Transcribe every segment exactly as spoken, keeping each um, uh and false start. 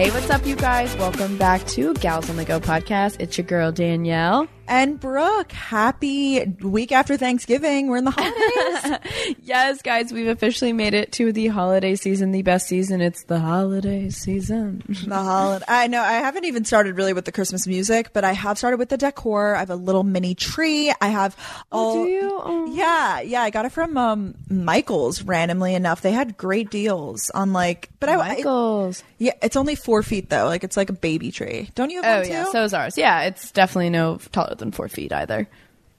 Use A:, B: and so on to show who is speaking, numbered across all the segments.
A: Hey, what's up, you guys? Welcome back to Gals on the Go podcast. It's your girl, Danielle.
B: And Brooke, happy week after Thanksgiving. We're in the holidays.
A: Yes, guys, we've officially made it to the holiday season, the best season. It's the holiday season.
B: The holiday. I know I haven't even started really with the Christmas music, but I have started with the decor. I have a little mini tree. I have all.
A: Oh, do you? Oh.
B: Yeah, yeah. I got it from um, Michael's. Randomly enough, they had great deals on like. But I
A: Michael's.
B: It, yeah, it's only four feet though. Like it's like a baby tree. Don't you have
A: Oh
B: one too?
A: yeah, so is ours. Yeah, it's definitely no taller than four feet either.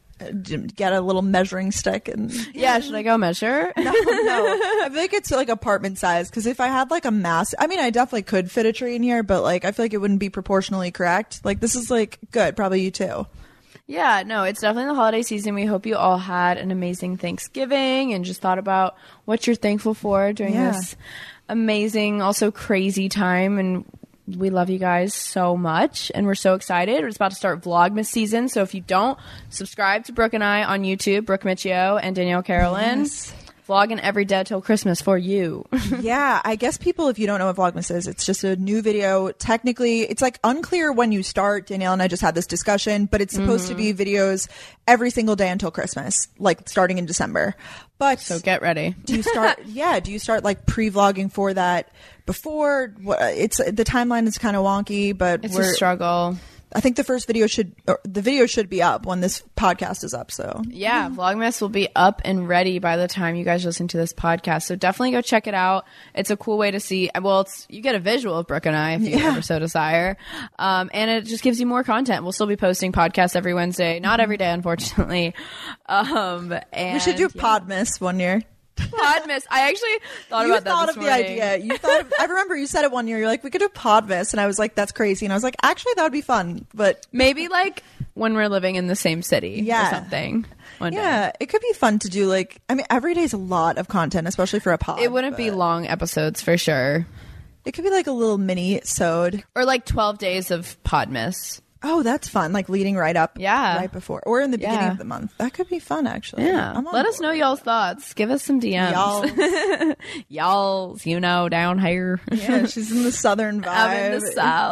B: Get a little measuring stick and
A: yeah. Should I go measure?
B: no, no. I feel like it's like apartment size because if I had like a mass, I mean, I definitely could fit a tree in here, but like I feel like it wouldn't be proportionally correct. Like this is like good, probably you too.
A: Yeah, no, it's definitely the holiday season. We hope you all had an amazing Thanksgiving and just thought about what you're thankful for during
B: Yeah.
A: this amazing, also crazy time. And we love you guys so much, and we're so excited. We're just about to start Vlogmas season, so if you don't, subscribe to Brooke and I on YouTube, Brooke Michio and Danielle Carolyn.
B: Yes.
A: Vlogging every day till Christmas for you.
B: Yeah, I guess people, if you don't know what Vlogmas is, it's just a new video. Technically, it's like unclear when you start. Danielle and I just had this discussion, but it's supposed
A: Mm-hmm.
B: to be videos every single day until Christmas, like starting in December. But
A: So get ready.
B: do you start? Yeah, do you start like pre-vlogging for that before? What- It's the timeline is kind of wonky, but
A: It's
B: we're.
A: a struggle.
B: I think the first video should, or the video should be up when this podcast is up. So
A: Yeah, Vlogmas will be up and ready by the time you guys listen to this podcast. So definitely go check it out. It's a cool way to see. Well, it's you get a visual of Brooke and I if you
B: Yeah.
A: ever so desire, um, and it just gives you more content. We'll still be posting podcasts every Wednesday, not every day, unfortunately. Um, and
B: we should do
A: yeah.
B: Podmas one year.
A: Podmas. I actually thought
B: You
A: about that
B: thought
A: this
B: of the
A: morning.
B: idea. You thought. Of, I remember you said it one year. You're like, we could do Podmas, and I was like, that's crazy. And I was like, actually, that would be fun. But
A: Maybe like when we're living in the same city
B: Yeah.
A: or something. One day.
B: yeah, it could be fun to do. Like, I mean, every day is a lot of content, especially for a pod.
A: It wouldn't be
B: but
A: long episodes for sure.
B: It could be like a little mini sode.
A: Or like twelve days of Podmas.
B: Oh, that's fun. Like leading right up.
A: Yeah.
B: Right before, or in the beginning
A: Yeah.
B: of the month. That could be fun, actually.
A: Yeah.
B: I'm on
A: Let us
B: board.
A: know y'all's thoughts. Give us some D Ms.
B: Y'all.
A: Y'all's, you know, down here.
B: Yeah, she's in the southern vibe.
A: I'm in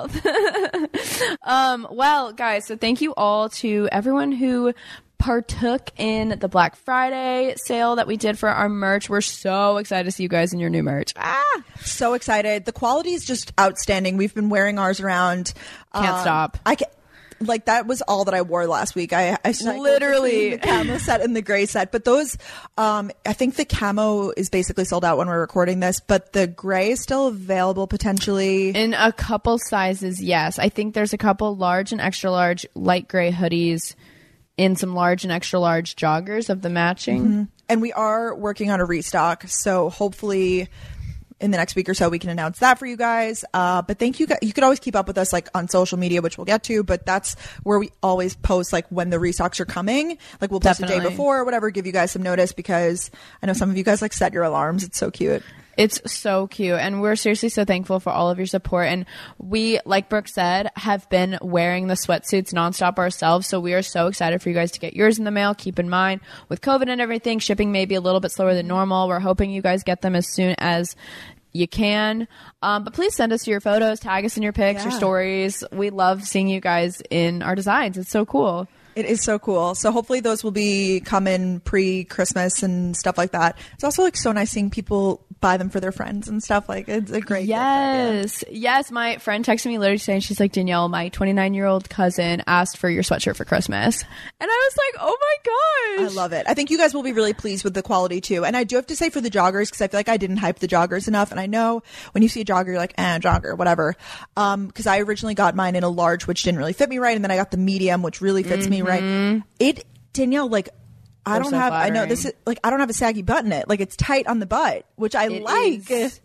A: the South. um, well, guys, so thank you all to everyone who partook in the Black Friday sale that we did for our merch. We're so excited to see you guys in your new merch. Ah,
B: So excited. The quality is just outstanding. We've been wearing ours around.
A: Can't
B: Um,
A: stop.
B: I can Like that was all that I wore last week. I, I cycled
A: Literally.
B: between the camo set and the gray set, but those, um, I think the camo is basically sold out when we're recording this, but the gray is still available potentially.
A: in a couple sizes, yes. I think there's a couple large and extra large light gray hoodies in some large and extra large joggers of the matching.
B: And we are working on a restock, so hopefully in the next week or so we can announce that for you guys. Uh, but thank you guys. You could always keep up with us like on social media, which we'll get to, but that's where we always post like when the restocks are coming. Like we'll post a day
A: Definitely.
B: before or whatever, give you guys some notice because I know some of you guys like set your alarms. It's so cute.
A: It's so cute, and we're seriously so thankful for all of your support. And we, like Brooke said, have been wearing the sweatsuits nonstop ourselves, so we are so excited for you guys to get yours in the mail. Keep in mind, with COVID and everything, shipping may be a little bit slower than normal. We're hoping you guys get them as soon as you can. Um, but please send us your photos, tag us in your pics, your
B: Yeah.
A: stories. We love seeing you guys in our designs. It's so cool.
B: It is so cool. So hopefully those will be coming pre-Christmas and stuff like that. It's also like so nice seeing people buy them for their friends and stuff. Like it's a great gift idea.
A: Yes. Yes. My friend texted me literally saying, she's like, Danielle, my twenty-nine year old cousin asked for your sweatshirt for Christmas. And I was like, oh my gosh.
B: I love it. I think you guys will be really pleased with the quality too. And I do have to say for the joggers, because I feel like I didn't hype the joggers enough. And I know when you see a jogger, you're like, eh, jogger, whatever. Um, because I originally got mine in a large, which didn't really fit me right. And then I got the medium, which really fits me right. It, Danielle, like, I
A: They're
B: don't
A: so
B: have, I know
A: flattering.
B: this is like, I don't have a saggy butt in it. Like it's tight on the butt, which I
A: It
B: like.
A: is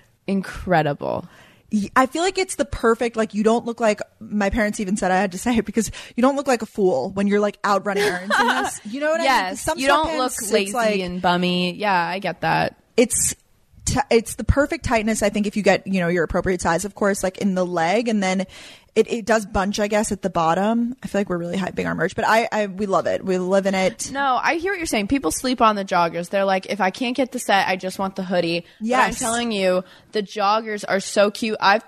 A: incredible.
B: I feel like it's the perfect, like you don't look like, my parents even said I had to say it because you don't look like a fool when you're like out running errands in this. You know what I mean? 'Cause
A: Yes.
B: some
A: You don't
B: sweatpants,
A: look
B: it's
A: lazy
B: like-
A: and bummy. Yeah, I get that.
B: it's t- it's the perfect tightness. I think if you get, you know, your appropriate size, of course, like in the leg, and then it, it does bunch, I guess, at the bottom. I feel like we're really hyping our merch, but I, I we love it. We live in it.
A: No, I hear what you're saying. People sleep on the joggers. They're like, if I can't get the set, I just want the hoodie. But I'm
B: Yes.
A: telling you, the joggers are so cute. I've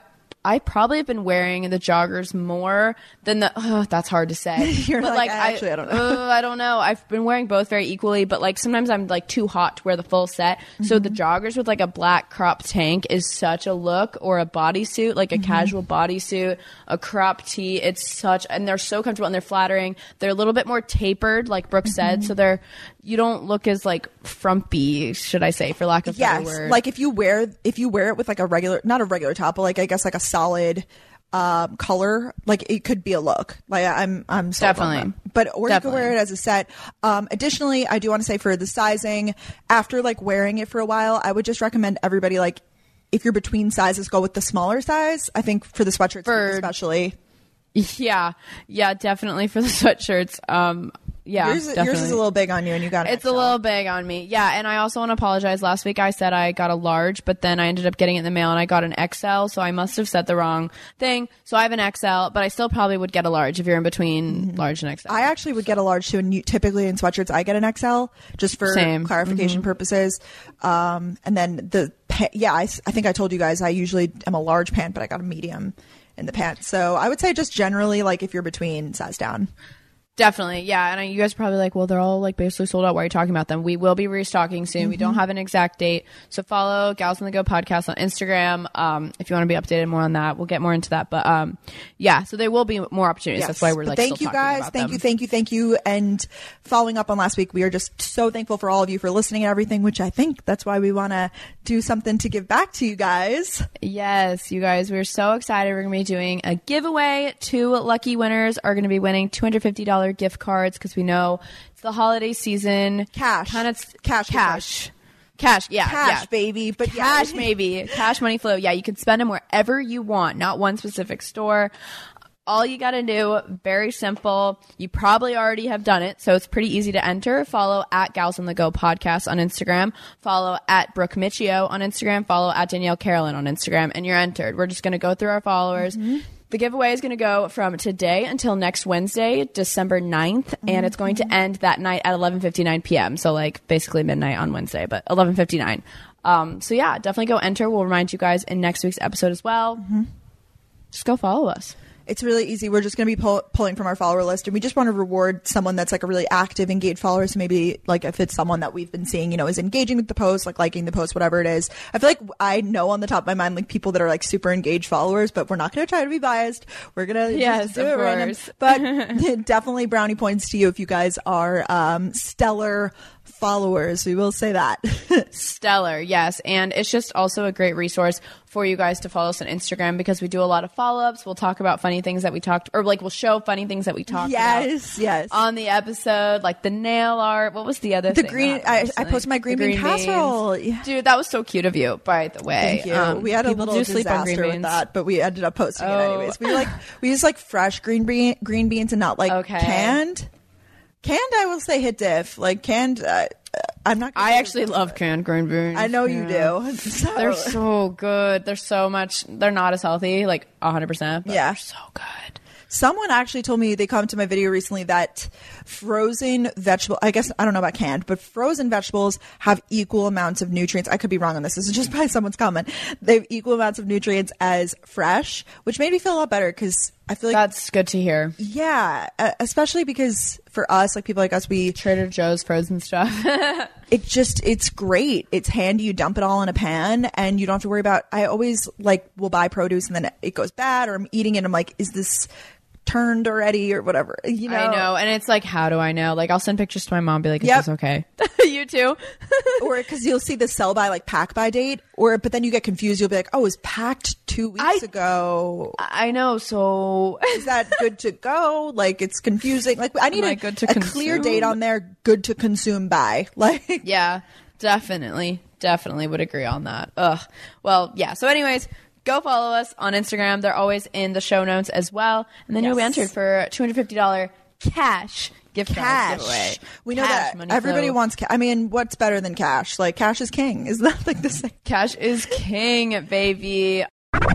A: I probably have been wearing the joggers more than the. Oh, that's hard to say.
B: You're
A: but
B: like,
A: like
B: actually, I, I don't know.
A: Uh, I don't know. I've been wearing both very equally, but like sometimes I'm like too hot to wear the full set. Mm-hmm. So the joggers with like a black crop tank is such a look, or a bodysuit, like a mm-hmm. casual bodysuit, a crop tee. It's such, and they're so comfortable and they're flattering. They're a little bit more tapered, like Brooke mm-hmm. said. So they're, you don't look as like frumpy, should I say, for lack of a
B: yes,
A: better word.
B: Like if you wear if you wear it with like a regular, not a regular top, but like I guess like a solid um, color, like it could be a look. Like I'm I'm sold
A: definitely,
B: on that. But or
A: definitely.
B: You could wear it as a set. Um, additionally, I do want to say for the sizing, after like wearing it for a while, I would just recommend everybody, like if you're between sizes, go with the smaller size. I think for the sweatshirts
A: for,
B: especially.
A: Yeah, yeah, definitely for the sweatshirts. Um, yeah,
B: yours, yours is a little big on you, and you got it.
A: It's a little big on me. Yeah, and I also want to apologize. Last week I said I got a large, but then I ended up getting it in the mail, and I got an X L. So I must have said the wrong thing. So I have an X L, but I still probably would get a large if you're in between mm-hmm. large and X L.
B: I actually would get a large too, and you, typically in sweatshirts I get an X L just for
A: Same.
B: clarification
A: mm-hmm.
B: purposes. Um, and then the pa- yeah, I, I think I told you guys I usually am a large pant, but I got a medium in the pants. So I would say just generally, like if you're between, size down.
A: Definitely, yeah. And I, you guys are probably like, well, they're all like basically sold out. Why are you talking about them? We will be restocking soon. Mm-hmm. We don't have an exact date. So follow Gals on the Go podcast on Instagram. Um, if you want to be updated more on that, we'll get more into that. But um, yeah, so there will be more opportunities.
B: Yes.
A: That's why we're
B: but
A: like,
B: thank
A: still
B: you guys.
A: About
B: thank
A: them.
B: you, thank you, thank you. And following up on last week, we are just so thankful for all of you for listening and everything, which I think that's why we want to do something to give back to you guys.
A: Yes, you guys, we're so excited. We're going to be doing a giveaway. Two lucky winners are going to be winning two hundred fifty dollars gift cards, because we know it's the holiday season.
B: Cash.
A: Kind of
B: cash.
A: Cash. Cash, yeah.
B: Cash,
A: yeah.
B: baby. But
A: cash,
B: yeah.
A: maybe. Cash money flow. Yeah, you can spend them wherever you want, not one specific store. All you got to do, very simple. You probably already have done it, so it's pretty easy to enter. Follow at Gals on the Go podcast on Instagram. Follow at Brooke Michio on Instagram. Follow at Danielle Carolyn on Instagram, and you're entered. We're just going to go through our followers. Mm-hmm. The giveaway is going to go from today until next Wednesday, December ninth, mm-hmm. and it's going to end that night at eleven fifty-nine p.m. So like basically midnight on Wednesday, but eleven fifty-nine. Um, so yeah, definitely go enter. We'll remind you guys in next week's episode as well. Mm-hmm. Just go follow us.
B: It's really easy. We're just going to be pull- pulling from our follower list, and we just want to reward someone that's like a really active, engaged follower. So maybe like if it's someone that we've been seeing, you know, is engaging with the post, like liking the post, whatever it is. I feel like I know on the top of my mind, like people that are like super engaged followers, but we're not going to try to be biased. We're going to
A: yes,
B: just do
A: of
B: it
A: course.
B: random. But definitely brownie points to you if you guys are um, stellar followers. We will say that.
A: Stellar, yes. And it's just also a great resource for you guys to follow us on Instagram, because we do a lot of follow-ups. We'll talk about funny things that we talked, or like we'll show funny things that we talked
B: yes,
A: about
B: yes, yes.
A: on the episode, like the nail art. What was the other
B: the
A: thing?
B: green I, I posted my green, green bean casserole. Yeah.
A: Dude, that was so cute of you, by the way.
B: Thank you.
A: Um,
B: we had a little disaster with that, but we ended up posting oh. it anyways. We like we use like fresh green bean green beans and not like okay. canned. Canned, I will say hit diff. Like canned, uh, I'm not.
A: I actually love canned green beans.
B: I know
A: yeah.
B: you do. So.
A: They're so good. They're so much. They're not as healthy, like one hundred percent. But
B: yeah,
A: they're so good.
B: Someone actually told me, they commented my video recently, that frozen vegetable, I guess, I don't know about canned, but frozen vegetables have equal amounts of nutrients. I could be wrong on this. This is just by someone's comment. They have equal amounts of nutrients as fresh, which made me feel a lot better, because I feel like
A: that's good to hear.
B: Yeah, uh, especially because for us, like people like us, we
A: Trader Joe's frozen stuff.
B: It just, it's great. It's handy. You dump it all in a pan, and you don't have to worry about. I always like will buy produce and then it goes bad, or I'm eating it and I'm like, is this turned already or whatever, you know?
A: I know. And it's like, how do I know? Like, I'll send pictures to my mom, be like, is
B: yep.
A: this okay? You too.
B: Or because you'll see the sell by, like pack by date, or but then you get confused. You'll be like, oh, it was packed two weeks
A: I,
B: ago.
A: I know. So
B: is that good to go? Like, it's confusing. Like, I need
A: Am
B: a,
A: I good to
B: a
A: consume?
B: clear date on there. Good to consume by. Like,
A: yeah, definitely. Definitely would agree on that. Ugh. Well, yeah. So anyways, go follow us on Instagram. They're always in the show notes as well. And then yes. you'll be entered for a two hundred fifty dollars cash gift card giveaway.
B: We know
A: cash,
B: that everybody
A: flow.
B: wants cash. I mean, what's better than cash? Like, cash is king. Is that like the same?
A: Cash is king, baby.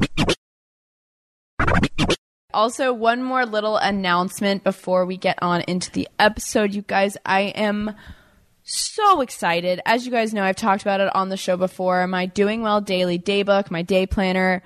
A: Also, one more little announcement before we get on into the episode, you guys. I am so excited. As you guys know, I've talked about it on the show before. My Doing Well Daily Daybook, my day planner.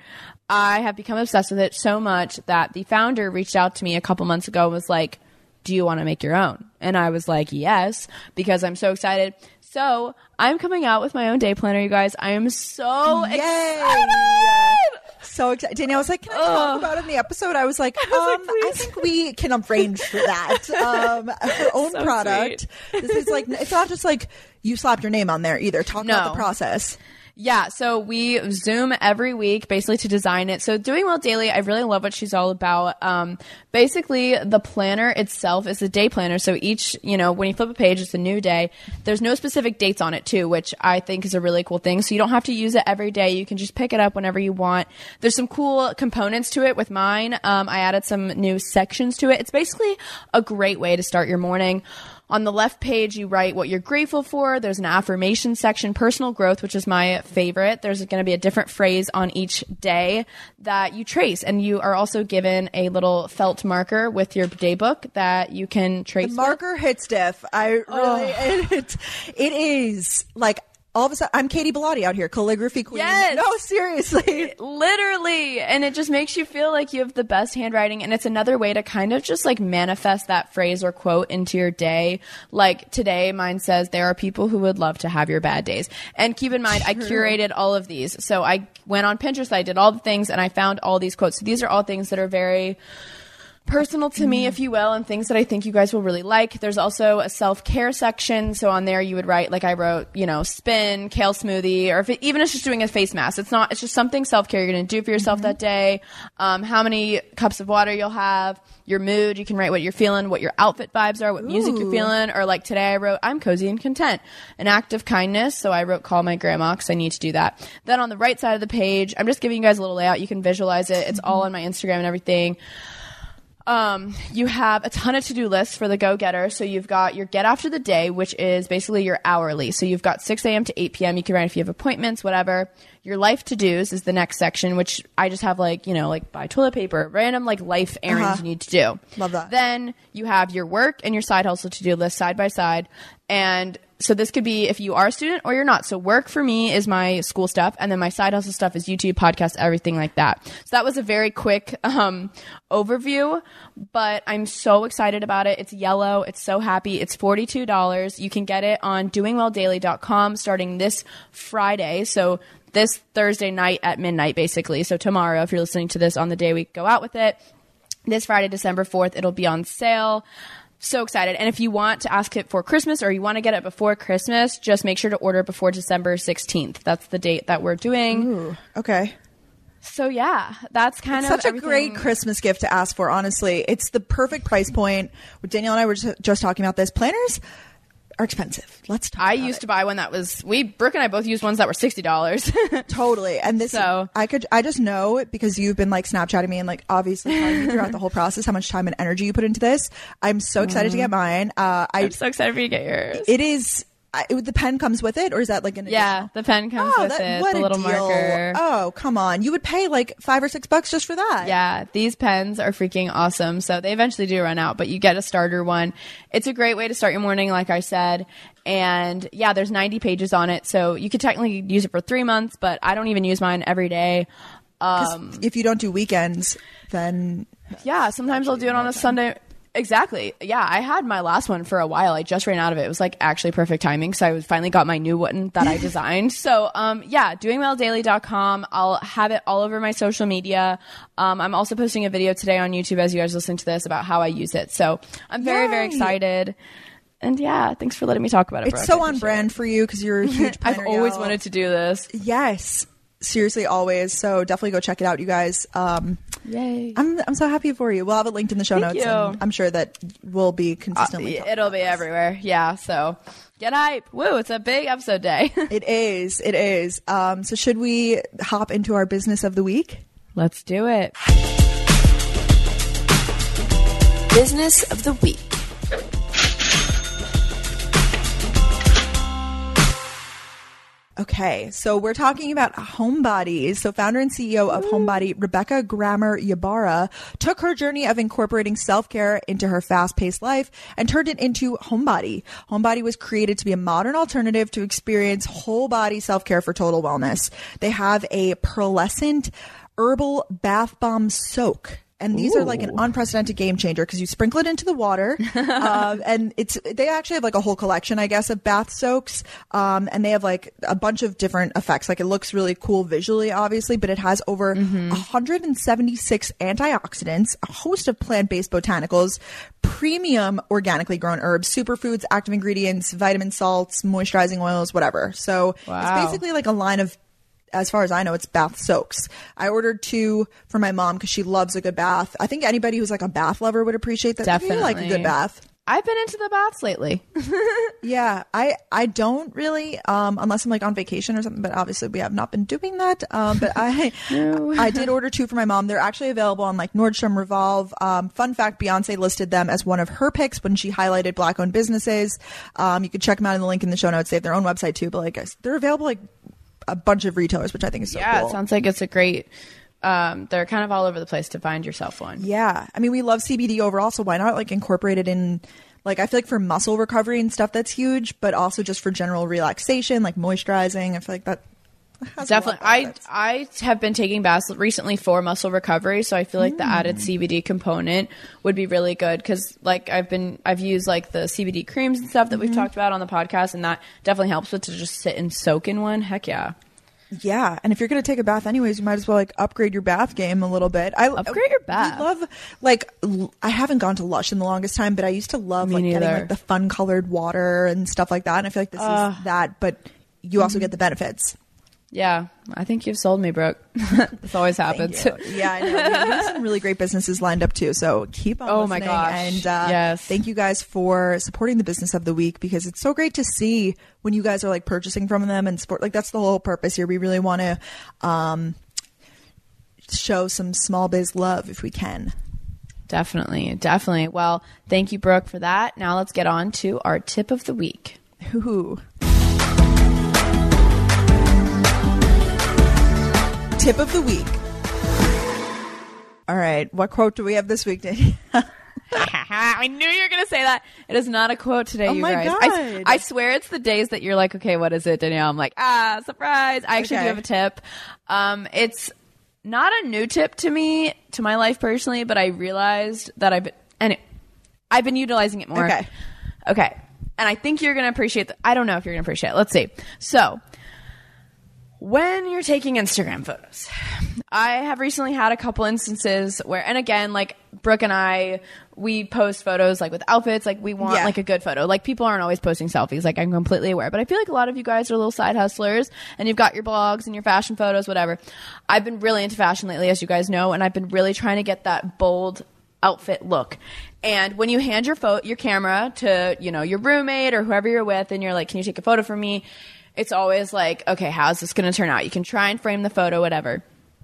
A: I have become obsessed with it so much that the founder reached out to me a couple months ago and was like, do you want to make your own? And I was like, yes, because I'm so excited. So I'm coming out with my own day planner, you guys. I am so
B: Yay.
A: excited.
B: So excited. Danielle was like, can I talk about it in the episode? I was like, um, I, was like, I think we can arrange for that. Um, her own
A: So
B: product. This is like, it's not just like you slapped your name on there either. Talk
A: No.
B: about the process.
A: Yeah, so we Zoom every week basically to design it. So Doing Well Daily, I really love what she's all about. Um, basically, the planner itself is a day planner. So each, you know, when you flip a page, it's a new day. There's no specific dates on it too, which I think is a really cool thing. So you don't have to use it every day. You can just pick it up whenever you want. There's some cool components to it with mine. Um, I added some new sections to it. It's basically a great way to start your morning. On the left page, you write what you're grateful for. There's an affirmation section, personal growth, which is my favorite. There's going to be a different phrase on each day that you trace. And you are also given a little felt marker with your day book that you can trace.
B: The marker hits diff. I really,
A: Oh.
B: it, it is like, all of a sudden, I'm Katie Bellotti out here, calligraphy queen.
A: Yes.
B: No, seriously.
A: Literally. And it just makes you feel like you have the best handwriting. And it's another way to kind of just like manifest that phrase or quote into your day. Like today, mine says, there are people who would love to have your bad days. And keep in mind, I curated all of these. So I went on Pinterest, I did all the things, and I found all these quotes. So these are all things that are very personal to me, if you will, and things that I think you guys will really like. There's also a self-care section. So on there you would write, like I wrote, you know, spin, kale smoothie, or if it, even if it's just doing a face mask, it's not, it's just something self-care you're going to do for yourself mm-hmm. that day. Um, how many cups of water you'll have, your mood, you can write what you're feeling, what your outfit vibes are, what Ooh. music you're feeling, or like today I wrote, I'm cozy and content. An act of kindness. So I wrote, call my grandma, because I need to do that. Then on the right side of the page, I'm just giving you guys a little layout. You can visualize it. It's mm-hmm. all on my Instagram and everything. Um, you have a ton of to-do lists for the go-getter. So you've got your get after the day, which is basically your hourly. So you've got six a.m. to eight p.m. You can write if you have appointments, whatever. Your life to-dos is the next section, which I just have like, you know, like buy toilet paper, random like life errands uh-huh. you need to do.
B: Love that.
A: Then you have your work and your side hustle to-do list side by side. And so this could be if you are a student or you're not. So work for me is my school stuff, and then my side hustle stuff is YouTube, podcast, everything like that. So that was a very quick um, overview, but I'm so excited about it. It's yellow. It's so happy. It's forty-two dollars. You can get it on doing well daily dot com starting this Friday. So this Thursday night at midnight, basically. So tomorrow, if you're listening to this on the day we go out with it, this Friday, December fourth, it'll be on sale. So excited. And if you want to ask it for Christmas or you want to get it before Christmas, just make sure to order before December sixteenth. That's the date that we're doing.
B: Ooh, okay.
A: So yeah, that's kind
B: it's
A: of
B: such everything. a great Christmas gift to ask for, honestly. It's the perfect price point. Danielle and I were just, just talking about this. Planners are expensive. Let's talk
A: I
B: about
A: used
B: it.
A: to buy one that was, we, Brooke and I both used ones that were sixty dollars.
B: Totally. And this,
A: so,
B: I could, I just know because you've been like Snapchatting me and like obviously telling me throughout the whole process how much time and energy you put into this. I'm so excited mm-hmm. to get mine. Uh, I,
A: I'm so excited for you to get yours.
B: It is, I, it, the pen comes with it, or is that like an additional?
A: Yeah, the pen comes
B: oh,
A: with
B: that,
A: it.
B: What
A: the
B: a
A: little
B: deal.
A: marker.
B: Oh, come on. You would pay like five or six bucks just for that.
A: Yeah, these pens are freaking awesome. So they eventually do run out, but you get a starter one. It's a great way to start your morning, like I said. And yeah, there's ninety pages on it. So you could technically use it for three months, but I don't even use mine every day. Um,
B: if you don't do weekends, then.
A: Yeah, sometimes I'll do it on a time. Sunday. Exactly. Yeah, I had my last one for a while. I just ran out of it. It was like actually perfect timing. So I finally got my new one that I designed. So um, yeah, doing well daily dot com. I'll have it all over my social media. Um, I'm also posting a video today on YouTube as you guys listen to this about how I use it. So I'm very, Yay. very excited. And yeah, thanks for letting me talk about it.
B: It's Brooke. so on brand for you because you're a huge planner.
A: I've always
B: gal.
A: wanted to do this.
B: Yes. Seriously, always. So definitely go check it out, you guys. Um,
A: Yay.
B: I'm I'm so happy for you. We'll have it linked in the show
A: Thank
B: notes.
A: you.
B: And I'm sure that we'll be consistently.
A: Uh, it'll be everywhere. Yeah. So get hype. Woo. It's a big episode day.
B: It is. It is. Um, so should we hop into our business of the week?
A: Let's do it. Business of the week.
B: Okay, so we're talking about Homebodies. So founder and C E O of Homebody, Rebecca Grammer Ybarra, took her journey of incorporating self-care into her fast-paced life and turned it into Homebody. Homebody was created to be a modern alternative to experience whole body self-care for total wellness. They have a pearlescent herbal bath bomb soak. And these
A: Ooh.
B: are like an unprecedented game changer because you sprinkle it into the water, um, and it's they actually have like a whole collection, I guess, of bath soaks, um, and they have like a bunch of different effects. Like it looks really cool visually, obviously, but it has over mm-hmm. one hundred seventy-six antioxidants, a host of plant-based botanicals, premium organically grown herbs, superfoods, active ingredients, vitamin salts, moisturizing oils, whatever. So
A: wow.
B: it's basically like a line of, as far as I know, it's bath soaks. I ordered two for my mom because she loves a good bath. I think anybody who's like a bath lover would appreciate that.
A: Definitely.
B: You like a good bath.
A: I've been into the baths lately.
B: Yeah, I, I don't really, um, unless I'm like on vacation or something, but obviously we have not been doing that. Um, but I, no. I did order two for my mom. They're actually available on like Nordstrom, Revolve. Um, fun fact, Beyonce listed them as one of her picks when she highlighted black owned businesses. Um, you can check them out in the link in the show notes. They have their own website too, but like they're available like a bunch of retailers, which I think is so
A: yeah,
B: cool.
A: It sounds like it's a great, um, they're kind of all over the place to find yourself one.
B: Yeah. I mean, we love C B D overall, so why not like incorporate it in, like, I feel like for muscle recovery and stuff, that's huge, but also just for general relaxation, like moisturizing. I feel like that has
A: definitely. I, I have been taking baths recently for muscle recovery, so I feel like mm. the added C B D component would be really good because, like, I've been, I've used like the C B D creams and stuff that mm-hmm. we've talked about on the podcast, and that definitely helps with to just sit and soak in one. Heck yeah.
B: Yeah, and if you're going to take a bath anyways, you might as well like upgrade your bath game a little bit. I
A: upgrade your bath.
B: I love like l- I haven't gone to Lush in the longest time, but I used to love
A: Me
B: like
A: neither.
B: getting like the fun colored water and stuff like that. And I feel like this
A: uh,
B: is that, but you also get the benefits.
A: Yeah, I think you've sold me, Brooke. This always happens.
B: Yeah, I know. We have some really great businesses lined up too, so keep on
A: oh
B: listening.
A: my gosh.
B: And uh,
A: yes.
B: thank you guys for supporting the business of the week because it's so great to see when you guys are like purchasing from them and support. Like that's the whole purpose here. We really want to um, show some small biz love if we can.
A: Definitely, definitely. Well, thank you, Brooke, for that. Now let's get on to our tip of the week.
B: Ooh. Tip of the week. All right. What quote do we have this week, Danielle?
A: I knew you were going to say that. It is not a quote today,
B: oh
A: you
B: my
A: guys.
B: God.
A: I, I swear it's the days that you're like, okay, what is it, Danielle? I'm like, ah, surprise. I actually
B: okay.
A: do have a tip. Um, it's not a new tip to me, to my life personally, but I realized that I've been, and it, I've been utilizing it more.
B: Okay.
A: Okay. And I think you're going to appreciate that. I don't know if you're going to appreciate it. Let's see. So, when you're taking Instagram photos, I have recently had a couple instances where, and again, like Brooke and I, we post photos like with outfits, like we want
B: yeah.
A: like a good photo. Like people aren't always posting selfies, like I'm completely aware, but I feel like a lot of you guys are little side hustlers and you've got your blogs and your fashion photos, whatever. I've been really into fashion lately, as you guys know, and I've been really trying to get that bold outfit look. And when you hand your photo, your camera to, you know, your roommate or whoever you're with and you're like, can you take a photo for me? It's always like, okay, how's this going to turn out? You can try and frame the photo, whatever.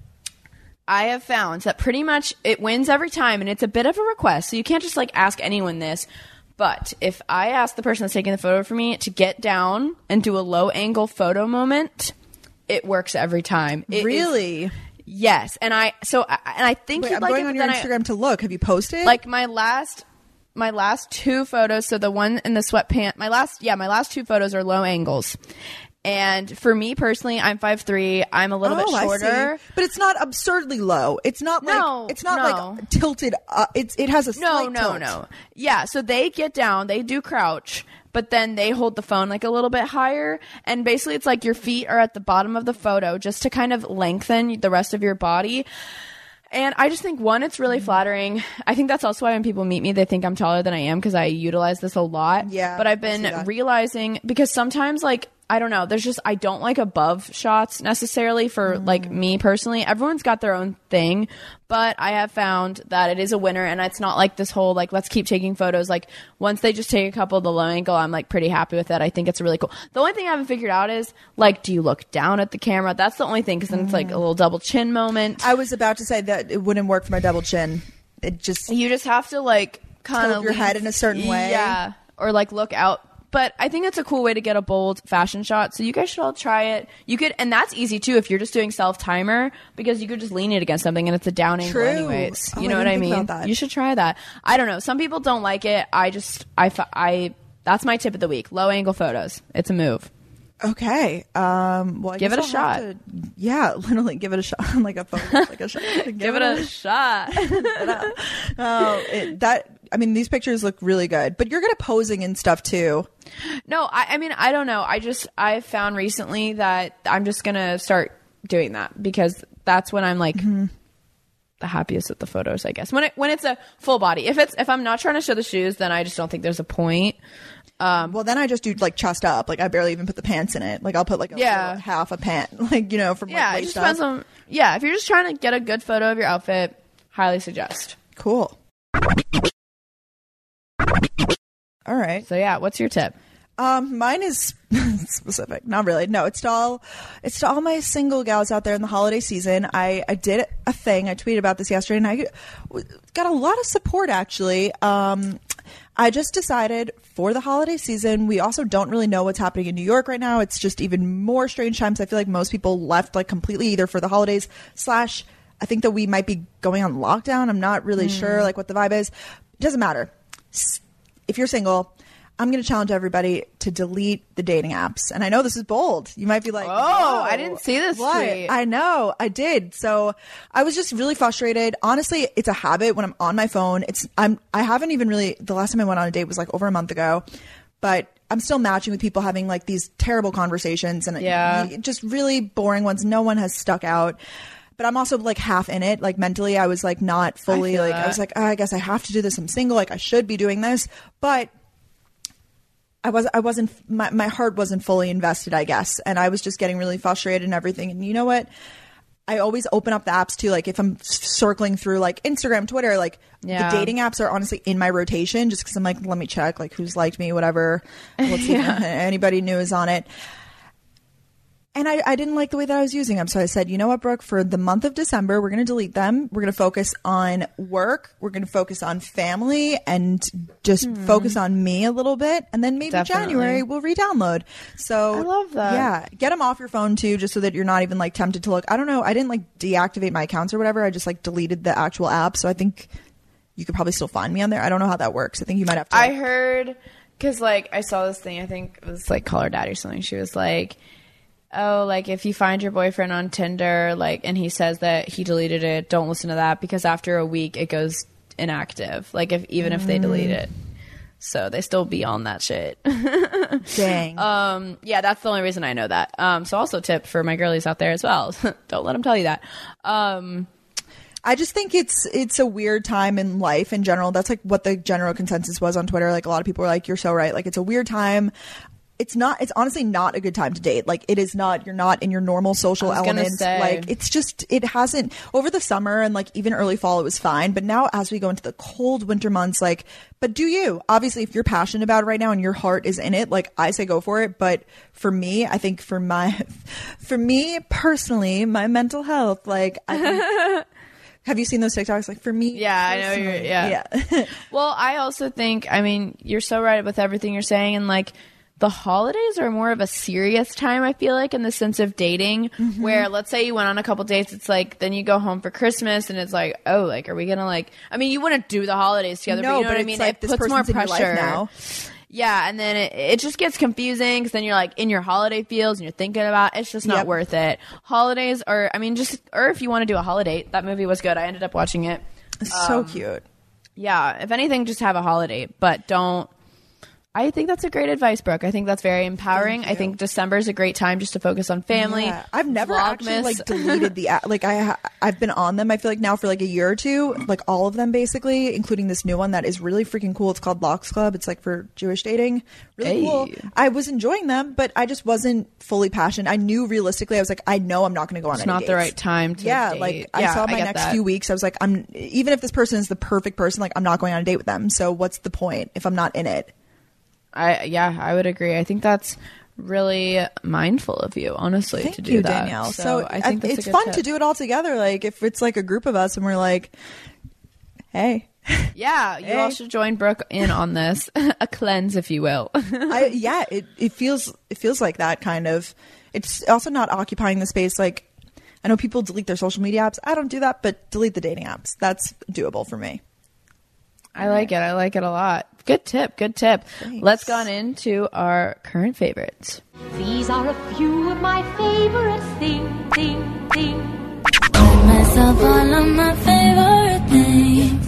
A: I have found that pretty much it wins every time, and it's a bit of a request, so you can't just like ask anyone this. But if I ask the person that's taking the photo for me to get down and do a low angle photo moment, it works every time. It
B: really?
A: Is, yes, and I so I, and I think
B: Wait,
A: you'd
B: I'm
A: like
B: going
A: it,
B: on your Instagram
A: I,
B: to look. Have you posted?
A: Like my last. My last two photos, so the one in the sweatpants, my last, yeah, my last two photos are low angles. And for me personally, I'm five three. I'm a little
B: oh,
A: bit shorter.
B: I see. But it's not absurdly low. It's not like,
A: no,
B: it's not
A: no.
B: like tilted. Uh, it's, it has a
A: No,
B: slight
A: no,
B: tilt.
A: no. Yeah, so they get down, they do crouch, but then they hold the phone like a little bit higher. And basically it's like your feet are at the bottom of the photo just to kind of lengthen the rest of your body. And I just think, one, it's really flattering. I think that's also why when people meet me, they think I'm taller than I am because I utilize this a lot.
B: Yeah.
A: But I've been realizing, because sometimes, like, I don't know, there's just, I don't like above shots necessarily for, mm. like, me personally. Everyone's got their own thing. But I have found that it is a winner, and it's not like this whole, like, let's keep taking photos. Like, once they just take a couple of the low angle, I'm, like, pretty happy with it. I think it's really cool. The only thing I haven't figured out is, like, do you look down at the camera? That's the only thing, because then mm. it's, like, a little double chin moment.
B: I was about to say that it wouldn't work for my double chin. It just...
A: You just have to, like, kind of...
B: your head in a certain way.
A: Yeah. Or, like, look out. But I think it's a cool way to get a bold fashion shot. So you guys should all try it. You could, and that's easy too if you're just doing self timer, because you could just lean it against something and it's a down angle
B: True.
A: anyways. You
B: oh,
A: know
B: I
A: what I
B: think
A: mean?
B: about that.
A: You should try that. I don't know. Some people don't like it. I just, I, I, that's my tip of the week. Low angle photos. It's a move.
B: Okay. Um, well, I
A: Give
B: guess
A: it a
B: I'll
A: shot.
B: have to- yeah, literally give it a shot. like a photo, like a shot. Give,
A: Give it a shot.
B: Oh, it, that. I mean, these pictures look really good, but you're good at posing and stuff too.
A: No, I, I mean, I don't know. I just, I found recently that I'm just going to start doing that because that's when I'm like mm-hmm. the happiest with the photos, I guess. When it, when it's a full body. If it's, if I'm not trying to show the shoes, then I just don't think there's a point.
B: Um, well, then I just do like chest up. Like I barely even put the pants in it. Like I'll put like a
A: yeah.
B: little half a pant, like, you know, from
A: yeah,
B: like,
A: it just
B: up.
A: depends on, yeah. If you're just trying to get a good photo of your outfit, highly suggest.
B: Cool. All right.
A: So yeah, what's your tip?
B: Um, mine is specific. Not really. No, it's to all, it's to all my single gals out there in the holiday season. I, I did a thing. I tweeted about this yesterday and I got a lot of support actually. Um, I just decided for the holiday season, we also don't really know what's happening in New York right now. It's just even more strange times. I feel like most people left like completely either for the holidays slash I think that we might be going on lockdown. I'm not really mm. sure like what the vibe is. It doesn't matter. If you're single, I'm going to challenge everybody to delete the dating apps. And I know this is bold. You might be like,
A: oh, I didn't see this
B: what?
A: tweet.
B: I know. I did. So I was just really frustrated. Honestly, it's a habit when I'm on my phone. It's I'm I haven't even really the last time I went on a date was like over a month ago. But I'm still matching with people having like these terrible conversations and
A: yeah.
B: just really boring ones. No one has stuck out. But I'm also like half in it. Like mentally, I was like not fully
A: I
B: like
A: that.
B: I was like, oh, I guess I have to do this. I'm single. Like I should be doing this. But I was I wasn't my, my heart wasn't fully invested, I guess. And I was just getting really frustrated and everything. And you know what? I always open up the apps too. Like if I'm circling through like Instagram, Twitter, like
A: yeah.
B: the dating apps are honestly in my rotation just because I'm like, let me check like who's liked me, whatever. Let's see yeah. if anybody new is on it. And I, I didn't like the way that I was using them. So I said, you know what, Brooke, for the month of December, we're going to delete them. We're going to focus on work. We're going to focus on family and just hmm. focus on me a little bit. And then maybe
A: Definitely.
B: January we'll re-download. So
A: I love that.
B: Yeah. Get them off your phone too, just so that you're not even like tempted to look. I don't know. I didn't like deactivate my accounts or whatever. I just like deleted the actual app. So I think you could probably still find me on there. I don't know how that works. I think you might have to.
A: I heard, because like I saw this thing, I think it was like Call Her Daddy or something. She was like, oh, like if you find your boyfriend on Tinder, like, and he says that he deleted it, don't listen to that because after a week it goes inactive. Like if even mm. if they delete it, so they still be on that shit.
B: Dang.
A: Um, yeah, that's the only reason I know that. Um, so also tip for my girlies out there as well. Don't let them tell you that. Um,
B: I just think it's it's a weird time in life in general. That's like what the general consensus was on Twitter. Like a lot of people were like, "You're so right." Like it's a weird time. It's not, it's honestly not a good time to date. Like it is not, you're not in your normal social elements. Like it's just, it hasn't over the summer and like even early fall, it was fine. But now as we go into the cold winter months, like, but do you, obviously if you're passionate about it right now and your heart is in it, like I say go for it. But for me, I think for my, for me personally, my mental health, like I think, have you seen those TikToks? Like for me,
A: yeah, I know you're, yeah. yeah. Well, I also think, I mean, you're so right with everything you're saying. And like, the holidays are more of a serious time, I feel like, in the sense of dating, mm-hmm. where let's say you went on a couple dates, it's like, then you go home for Christmas and it's like, oh, like, are we going to like, I mean, you wouldn't do the holidays together,
B: no,
A: but you know
B: but
A: what I mean?
B: Like,
A: it puts more pressure.
B: Now.
A: Yeah. And then it, it just gets confusing because then you're like in your holiday feels and you're thinking about it's just not yep. worth it. Holidays are, I mean, just, or if you want to do a holiday, that movie was good. I ended up watching it.
B: So
A: um,
B: cute.
A: Yeah. If anything, just have a holiday, but don't. I think that's a great advice, Brooke. I think that's very empowering. I think December is a great time just to focus on family.
B: Yeah. I've never
A: Vlogmas.
B: actually like deleted the app. Like I, I've been on them. I feel like now for like a year or two, like all of them basically, including this new one that is really freaking cool. It's called Locks Club. It's like for Jewish dating. Really
A: hey.
B: cool. I was enjoying them, but I just wasn't fully passionate. I knew realistically, I was like, I know I'm not going to go on.
A: It's
B: any
A: not
B: dates.
A: the right time to
B: yeah.
A: date.
B: Like
A: yeah,
B: I saw my
A: I
B: next
A: that.
B: few weeks. I was like, I'm even if this person is the perfect person, like I'm not going on a date with them. So what's the point if I'm not in it?
A: I yeah, I would agree. I think that's really mindful of you, honestly,
B: Thank
A: to do
B: you,
A: that.
B: Danielle.
A: So,
B: so
A: I think
B: I,
A: that's
B: it's
A: a good
B: fun
A: tip.
B: to do it all together. Like if it's like a group of us and we're like, hey.
A: Yeah, you
B: hey.
A: all should join Brooke in on this. A cleanse, if you will.
B: I, yeah, it, it feels it feels like that kind of. It's also not occupying the space. Like I know people delete their social media apps. I don't do that, but delete the dating apps. That's doable for me.
A: I like it. I like it a lot. Good tip. Good tip.
B: Thanks.
A: Let's go on into our current favorites.
C: These are a few of my favorite things, things, things.
D: Buy myself all of my favorite things.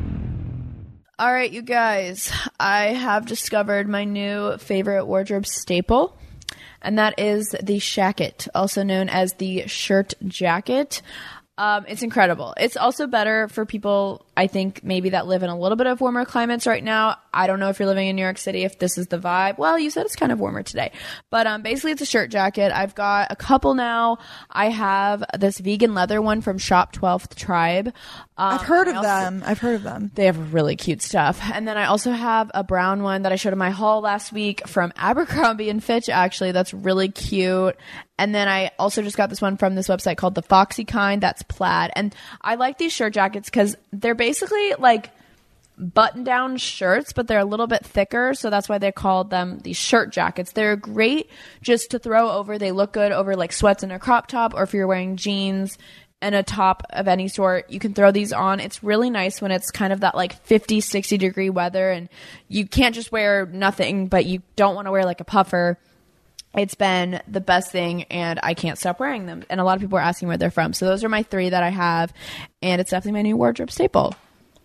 A: All right, you guys. I have discovered my new favorite wardrobe staple, and that is the shacket, also known as the shirt jacket. Um, it's incredible. It's also better for people, I think, maybe that live in a little bit of warmer climates right now. I don't know if you're living in New York City, if this is the vibe. Well, you said it's kind of warmer today. But um, basically, it's a shirt jacket. I've got a couple now. I have this vegan leather one from Shop twelfth Tribe. Um,
B: I've heard
A: I
B: of
A: also-
B: them. I've heard of them.
A: They have really cute stuff. And then I also have a brown one that I showed in my haul last week from Abercrombie and Fitch, actually. That's really cute. And then I also just got this one from this website called the Foxy Kind. That's plaid. And I like these shirt jackets because they're basically like button-down shirts, but they're a little bit thicker. So that's why they called them these shirt jackets. They're great just to throw over. They look good over like sweats and a crop top, or if you're wearing jeans and a top of any sort, you can throw these on. It's really nice when it's kind of that like fifty, sixty degree weather and you can't just wear nothing, but you don't want to wear like a puffer. It's been the best thing, and I can't stop wearing them. And a lot of people are asking where they're from. So those are my three that I have, and it's definitely my new wardrobe staple.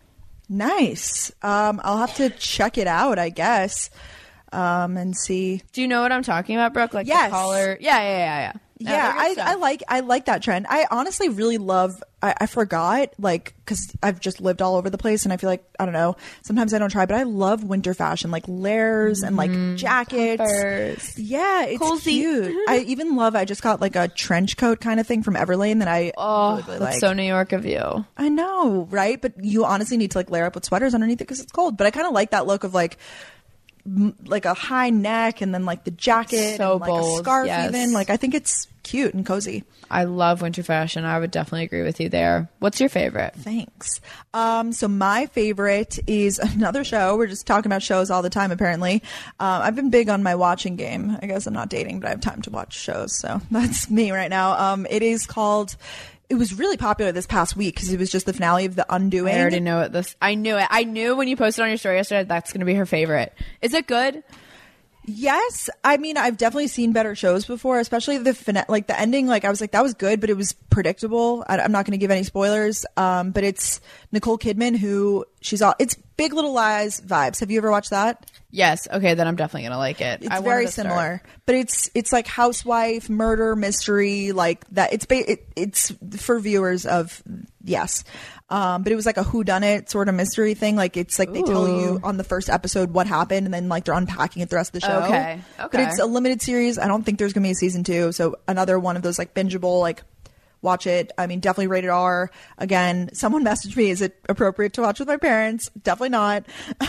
B: Nice. Um, I'll have to check it out, I guess, um, and see.
A: Do you know what I'm talking about, Brooke? Like
B: Yes.
A: the collar? Yeah, yeah, yeah, yeah.
B: Yeah,
A: they're good
B: I,
A: stuff.
B: I like I like that trend. I honestly really love. I, I forgot, like, because I've just lived all over the place, and I feel like I don't know. Sometimes I don't try, but I love winter fashion, like layers and like jackets.
A: Puffers.
B: Yeah, it's
A: Cozy.
B: cute. I even love. I just got like a trench coat kind of thing from Everlane that I
A: Oh,
B: really, really
A: that's
B: like.
A: so New York of you.
B: I know, right? But you honestly need to like layer up with sweaters underneath it because it's cold. But I kind of like that look of like. m- like a high neck and then like the jacket
A: So
B: and like
A: bold,
B: a scarf
A: yes.
B: even. Like I think it's cute and cozy.
A: I love winter fashion. I would definitely agree with you there. What's your favorite?
B: Thanks. Um, so my favorite is another show. We're just talking about shows all the time, apparently. Um, I've been big on my watching game. I guess I'm not dating, but I have time to watch shows. So that's me right now. Um, it is called... It was really popular this past week because it was just the finale of The Undoing.
A: I already know it. This I knew it. I knew when you posted on your story yesterday that's going to be her favorite. Is it good?
B: Yes, I mean I've definitely seen better shows before, especially the fin- like the ending. Like I was like that was good, but it was predictable. I, I'm not going to give any spoilers. Um, but it's Nicole Kidman who she's all. It's Big Little Lies vibes. Have you ever watched that?
A: Yes. Okay, then I'm definitely going to like it.
B: It's
A: I wanted
B: very
A: to start.
B: similar, but it's it's like housewife murder mystery like that. It's ba- it, it's for viewers of yes, um, but it was like a whodunit sort of mystery thing. Like it's like they tell you
A: Ooh.
B: on the first episode what happened, and then like they're unpacking it the rest of the show.
A: Okay,
B: But
A: okay.
B: it's a limited series. I don't think there's gonna be a season two. So another one of those like bingeable like. Watch it. I mean, definitely rated R. Again, someone messaged me, is it appropriate to watch with my parents? Definitely not.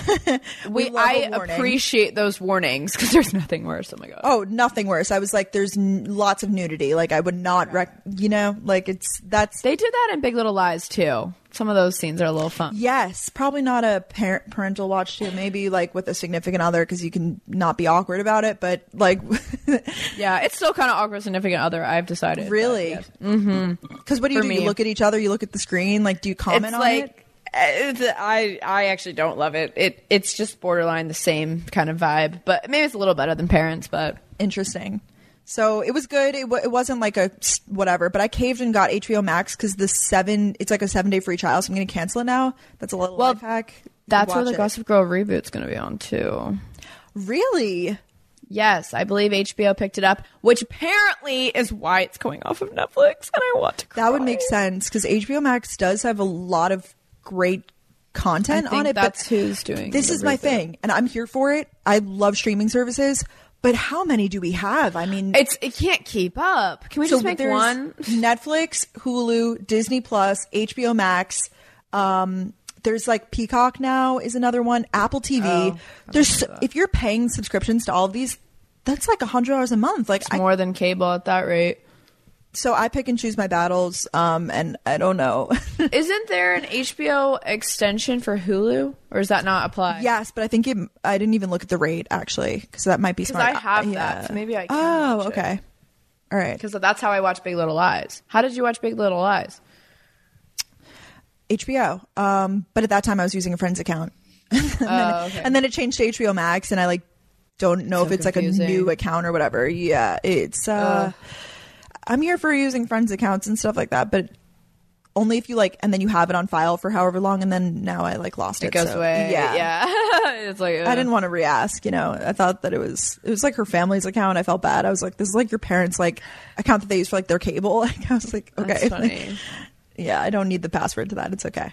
A: We,
B: love a
A: I
B: warning.
A: appreciate those warnings because there's nothing worse. Oh my god.
B: Oh, nothing worse. I was like, there's n- lots of nudity. Like, I would not, rec- you know, like it's, that's,
A: They did that in Big Little Lies too. Some of those scenes are a little fun.
B: yes, probably not a parent parental watch too. Maybe like with a significant other because you can not be awkward about it. But like,
A: Yeah, it's still kind of awkward significant other. I've decided. but
B: really?
A: yes.
B: Because what do you
A: For
B: do?
A: me.
B: You look at each other, you look at the screen, like, do you comment
A: It's
B: on
A: like
B: it?
A: it's, I I actually don't love it. It it's just borderline the same kind of vibe, but maybe it's a little better than Parents. But
B: Interesting. So it was good. It, w- it wasn't like a s- whatever, but I caved and got H B O Max because the seven, it's like a seven day free trial. So I'm going to cancel it now. That's a little
A: Well,
B: life hack.
A: that's where
B: Watch
A: the
B: it.
A: Gossip Girl reboot's going to be on too.
B: Really?
A: Yes, I believe H B O picked it up, which apparently is why it's going off of Netflix, and I want to cry.
B: That would make sense because H B O Max does have a lot of great content
A: I think
B: on it.
A: that's
B: but
A: who's doing
B: this
A: the
B: is my
A: reboot.
B: thing, and I'm here for it. I love streaming services, but how many do we have? I mean,
A: It's it can't keep up. Can we
B: so
A: just make
B: there's
A: one?
B: Netflix, Hulu, Disney Plus, H B O Max. Um, there's like Peacock now is another one. Apple T V.
A: Oh,
B: there's if you're paying subscriptions to all of these, that's like a hundred dollars a month. Like
A: It's
B: I,
A: more than cable at that rate.
B: so I pick and choose my battles. Um, and I don't know.
A: Isn't there an H B O extension for Hulu, or does that not apply?
B: Yes, but I think it. I didn't even look at the rate actually, because that might be
A: because
B: smart.
A: I have
B: Uh,
A: that, so maybe I can.
B: Oh,
A: watch it.
B: okay. All right.
A: Because that's how I watch Big Little Lies. How did you watch Big Little Lies?
B: H B O. Um, but at that time I was using a friend's account. and, then,
A: Oh, okay.
B: and then it changed to H B O Max, and I like don't know
A: So
B: if it's
A: confusing.
B: like a new account or whatever. Yeah, it's. uh
A: Ugh.
B: I'm here for using friends' accounts and stuff like that, but only if you like, and then you have it on file for however long, and then now I like lost it.
A: It goes
B: so,
A: away.
B: Yeah,
A: Yeah. It's like,
B: I didn't want to re-ask, you know. I thought that it was it was like her family's account. I felt bad. I was like, this is like your parents' like account that they use for like their cable. Like, I was like, okay,
A: That's funny.
B: yeah, I don't need the password to that. It's okay.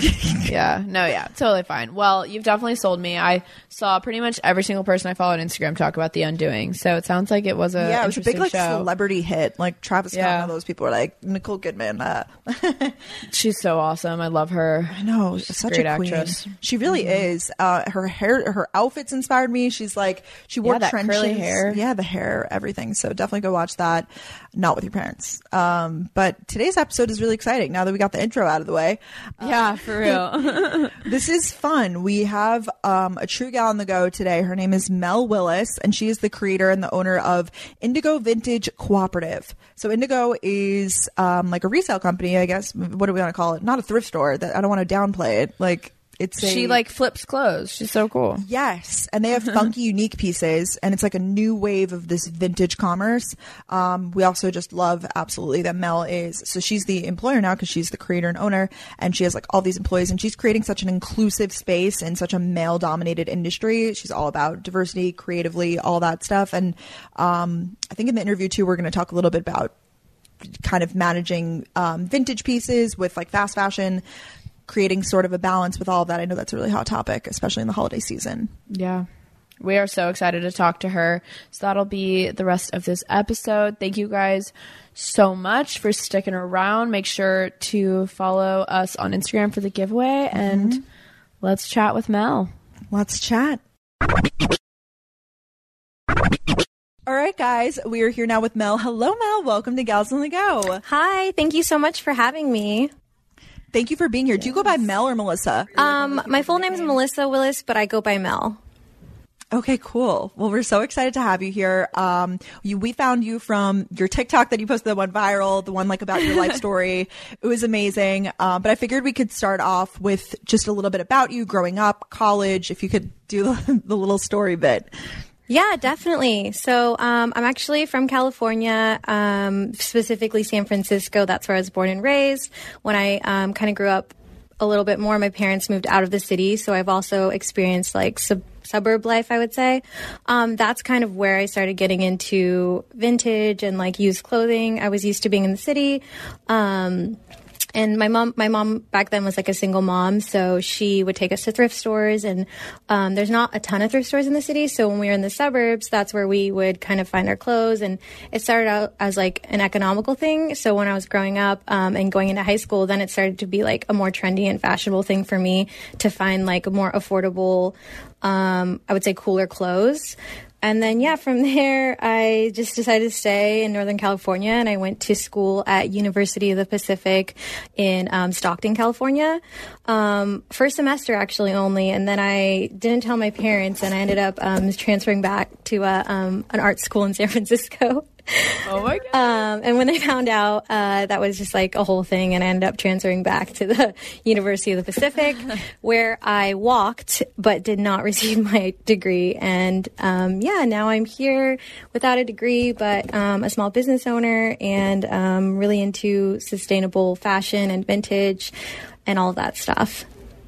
A: Yeah, no, yeah, totally fine. Well, you've definitely sold me. I saw pretty much every single person I follow on Instagram talk about The Undoing, so it sounds like it was a
B: yeah, it was a big
A: interesting
B: like
A: show.
B: celebrity hit. Like Travis Scott,
A: Yeah.
B: and all those people were like Nicole Kidman. Uh,
A: She's so awesome. I love her.
B: I know, such
A: great
B: a queen.
A: actress.
B: She really is. Uh, her hair, her outfits inspired me. She's like, she wore
A: Yeah, that
B: trenches.
A: curly hair.
B: Yeah, the hair, everything. So definitely go watch that. Not with your parents. Um, but today's episode is really exciting. Now that we got the intro out of the way,
A: Yeah, for real.
B: this is fun. We have um, a true gal on the go today. Her name is Mel Willis, and she is the creator and the owner of Indigo Vintage Cooperative. So Indigo is um, like a resale company, I guess. What do we want to call it? Not a thrift store. That I don't want to downplay it. Like it's a,
A: She like flips clothes. She's so cool.
B: yes, and they have funky, unique pieces, and it's like a new wave of this vintage commerce. Um, we also just love absolutely that Mel is. So she's the employer now because she's the creator and owner, and she has like all these employees, and she's creating such an inclusive space in such a male-dominated industry. She's all about diversity, creatively, all that stuff. And um, I think in the interview too, we're going to talk a little bit about kind of managing um, vintage pieces with like fast fashion, creating sort of a balance with all of that. I know that's a really hot topic, especially in the holiday season.
A: Yeah. We are so excited to talk to her. So that'll be the rest of this episode. Thank you guys so much for sticking around. Make sure to follow us on Instagram for the giveaway, and let's chat with Mel.
B: Let's chat. All right, guys, we are here now with Mel. Hello, Mel. Welcome to Gals on the Go.
E: Hi, thank you so much for having me.
B: Thank you for being here. Do you go by Mel or Melissa?
E: Um, my full name is Melissa Willis, but I go by Mel.
B: Okay, cool. Well, we're so excited to have you here. Um, you, we found you from your TikTok that you posted that went viral, the one like about your life story. It was amazing. Um, but I figured we could start off with just a little bit about you growing up, college, if you could do the, the little story bit.
E: Yeah, definitely. So um, I'm actually from California, um, specifically San Francisco. That's where I was born and raised. When I um, kind of grew up a little bit more, my parents moved out of the city. So I've also experienced like sub- suburb life, I would say. Um, that's kind of where I started getting into vintage and like used clothing. I was used to being in the city. Um, And my mom, my mom back then was like a single mom, so she would take us to thrift stores. And um, there's not a ton of thrift stores in the city, so when we were in the suburbs, that's where we would kind of find our clothes. And it started out as like an economical thing. So when I was growing up um, and going into high school, then it started to be like a more trendy and fashionable thing for me to find like more affordable, um, I would say, cooler clothes. And then, yeah, from there, I just decided to stay in Northern California, and I went to school at University of the Pacific in um, Stockton, California. Um, first semester, actually, only, and then I didn't tell my parents, and I ended up um, transferring back to uh, um, an art school in San Francisco.
A: Oh my God.
E: Um, and when they found out, uh, that was just like a whole thing. And I ended up transferring back to the University of the Pacific, where I walked but did not receive my degree. And um, yeah, now I'm here without a degree, but um, a small business owner and um, really into sustainable fashion and vintage and all of that stuff.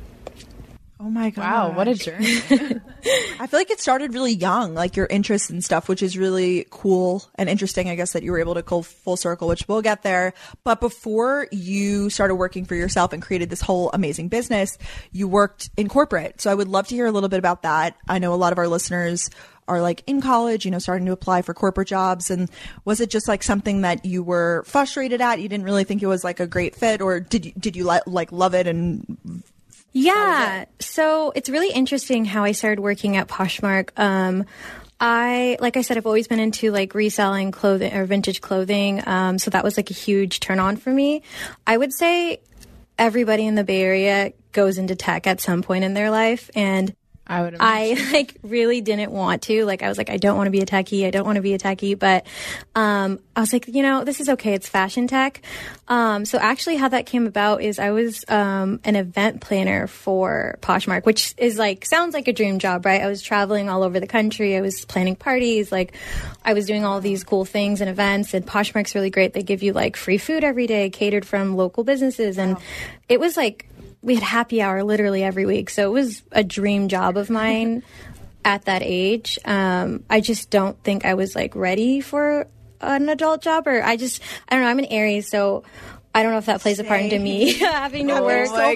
B: Oh my God.
A: Wow, what a journey.
B: I feel like it started really young, like your interests and stuff, which is really cool and interesting, I guess, that you were able to go full circle, which we'll get there. But before you started working for yourself and created this whole amazing business, you worked in corporate. So I would love to hear a little bit about that. I know a lot of our listeners are like in college, you know, starting to apply for corporate jobs. And was it just like something that you were frustrated at? You didn't really think it was like a great fit, or did you, did you li- like love it and...
E: Yeah. So it's really interesting how I started working at Poshmark. Um, I, like I said, I've always been into like reselling clothing or vintage clothing. Um, so that was like a huge turn on for me. I would say everybody in the Bay Area goes into tech at some point in their life. And
A: I would imagine.
E: I like really didn't want to. Like I was like, I don't want to be a techie. I don't want to be a techie. But um, I was like, you know, this is okay. It's fashion tech. Um, so actually how that came about is I was um, an event planner for Poshmark, which is like, sounds like a dream job, right? I was traveling all over the country. I was planning parties. Like I was doing all these cool things and events, and Poshmark's really great. They give you like free food every day catered from local businesses. And wow. It was like, we had happy hour literally every week. So it was a dream job of mine at that age. Um, I just don't think I was like ready for an adult job, or I just, I don't know. I'm an Aries, so I don't know if that plays a part into me having to
A: oh
E: work
A: my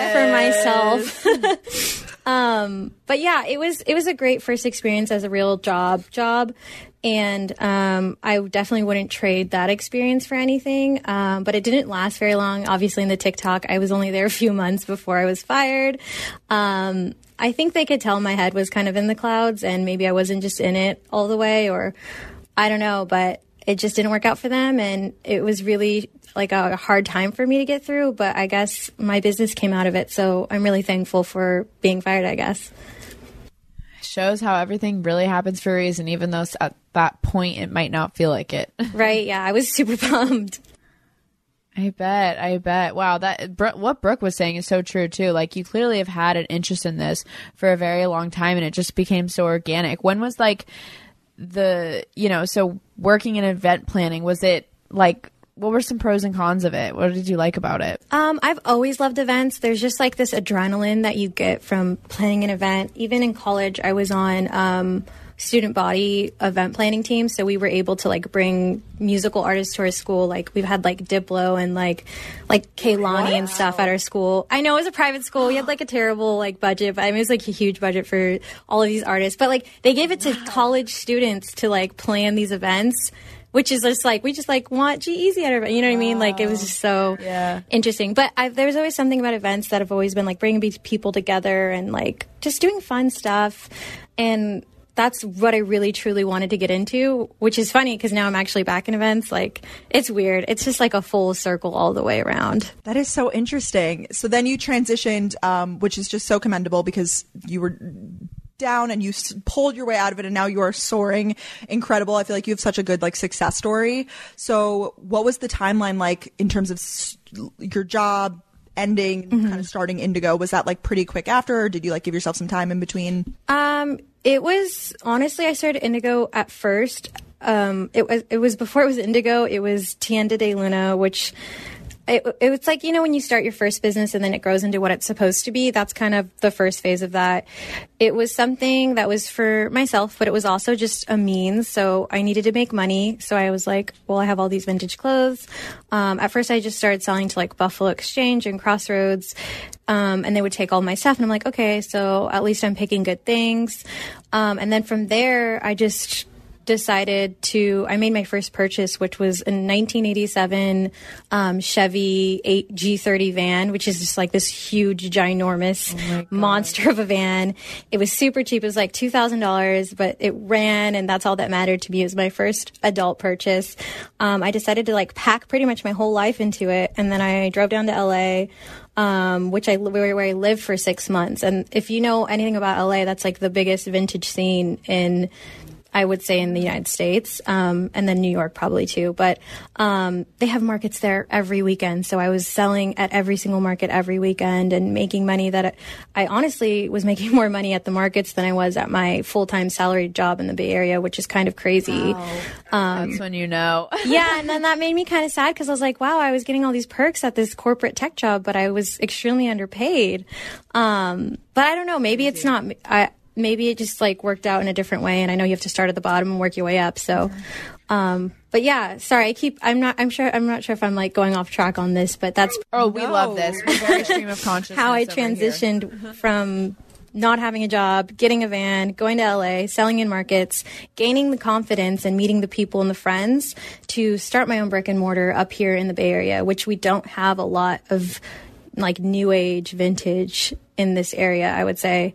E: for myself. um, but yeah, it was, it was a great first experience as a real job job. And um, I definitely wouldn't trade that experience for anything. Um, but it didn't last very long. Obviously, in the TikTok, I was only there a few months before I was fired. Um, I think they could tell my head was kind of in the clouds, and maybe I wasn't just in it all the way, or I don't know. But it just didn't work out for them, and it was really like a hard time for me to get through. But I guess my business came out of it, so I'm really thankful for being fired, I guess.
A: Shows how everything really happens for a reason, even though at that point it might not feel like it.
E: Right. Yeah. I was super bummed.
A: I bet. I bet. Wow. That what Brooke was saying is so true too. Like you clearly have had an interest in this for a very long time, and it just became so organic. When was like the, you know, so working in event planning, was it like, what were some pros and cons of it? What did you like about it?
E: Um, I've always loved events. There's just like this adrenaline that you get from planning an event. Even in college, I was on um, student body event planning team, so we were able to like bring musical artists to our school. Like we've had like Diplo and like like Kehlani and stuff at our school. I know it was a private school. We had like a terrible like budget, but I mean it was like a huge budget for all of these artists. But like they gave it to wow. college students to like plan these events. Which is just like, we just like want G-Eazy out of it. You know what wow. I mean? Like it was just so
A: yeah.
E: interesting. But I've, there's always something about events that have always been like bringing people together and like just doing fun stuff. And that's what I really truly wanted to get into, which is funny because now I'm actually back in events. Like it's weird. It's just like a full circle all the way around.
B: That is so interesting. So then you transitioned, um, which is just so commendable because you were down and you s- pulled your way out of it, and now you are soaring. Incredible. I feel like you have such a good like success story. So what was the timeline like in terms of s- your job ending, mm-hmm. kind of starting Indigo? Was that like pretty quick after, or did you like give yourself some time in between?
E: Um, it was honestly, I started Indigo at first. Um, it was it was before it was Indigo. It was Tienda de Luna, which It, it was like, you know, when you start your first business and then it grows into what it's supposed to be, that's kind of the first phase of that. It was something that was for myself, but it was also just a means. So I needed to make money. So I was like, well, I have all these vintage clothes. Um, at first I just started selling to like Buffalo Exchange and Crossroads. Um, and they would take all my stuff. And I'm like, okay, so at least I'm picking good things. Um, and then from there, I just decided to, I made my first purchase, which was a nineteen eighty-seven um, Chevy eight G thirty van, which is just like this huge, ginormous oh monster of a van. It was super cheap. It was like two thousand dollars, but it ran, and that's all that mattered to me. It was my first adult purchase. Um, I decided to like pack pretty much my whole life into it, and then I drove down to L A, Um, which I where, where I lived for six months. And if you know anything about L A, that's like the biggest vintage scene in, I would say, in the United States, um, and then New York probably too. But um, they have markets there every weekend. So I was selling at every single market every weekend and making money that I honestly was making more money at the markets than I was at my full-time salaried job in the Bay Area, which is kind of crazy.
A: Wow.
E: Um,
A: That's when you know.
E: Yeah, and then that made me kind of sad because I was like, wow, I was getting all these perks at this corporate tech job, but I was extremely underpaid. Um, but I don't know, maybe it's not... I, Maybe it just like worked out in a different way, and I know you have to start at the bottom and work your way up. So, um, but yeah, sorry, I keep. I'm not. I'm sure. I'm not sure if I'm like going off track on this, but that's.
A: Oh, we no. love this. We're very stream of consciousness.
E: How I transitioned from not having a job, getting a van, going to L A, selling in markets, gaining the confidence, and meeting the people and the friends to start my own brick and mortar up here in the Bay Area, which we don't have a lot of like new age vintage in this area, I would say.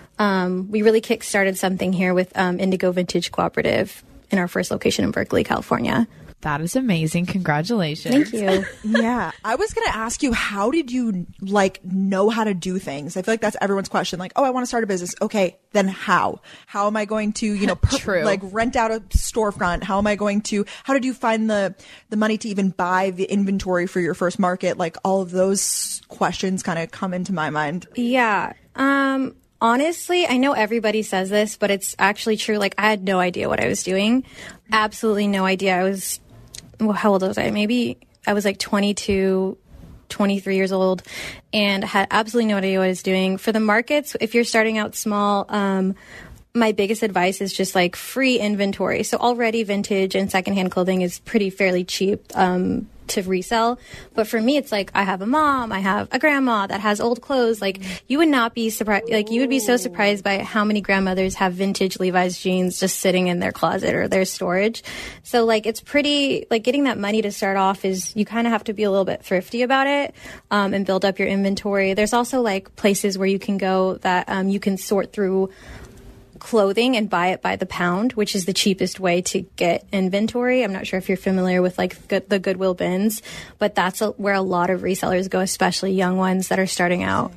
E: Um, we really kick-started something here with um, Indigo Vintage Cooperative in our first location in Berkeley, California.
A: That is amazing. Congratulations.
E: Thank you.
B: Yeah. I was going to ask you, how did you like know how to do things? I feel like that's everyone's question. Like, oh, I want to start a business. Okay. Then how? How am I going to, you know, per-
A: True.
B: like rent out a storefront? How am I going to, how did you find the, the money to even buy the inventory for your first market? Like all of those questions kind of come into my mind.
E: Yeah. Um, honestly, I know everybody says this, but it's actually true. Like I had no idea what I was doing. Absolutely no idea. I was, well, how old was I? Maybe I was like twenty-two, twenty-three years old and had absolutely no idea what I was doing. For the markets, if you're starting out small, um, my biggest advice is just like free inventory. So already vintage and secondhand clothing is pretty fairly cheap um, to resell. But for me, it's like I have a mom, I have a grandma that has old clothes. Like you would not be surprised. Like you would be so surprised by how many grandmothers have vintage Levi's jeans just sitting in their closet or their storage. So like it's pretty like getting that money to start off is you kind of have to be a little bit thrifty about it um, and build up your inventory. There's also like places where you can go that um, you can sort through clothing and buy it by the pound, which is the cheapest way to get inventory. I'm not sure if you're familiar with like good, the Goodwill bins, but that's a, where a lot of resellers go, especially young ones that are starting out.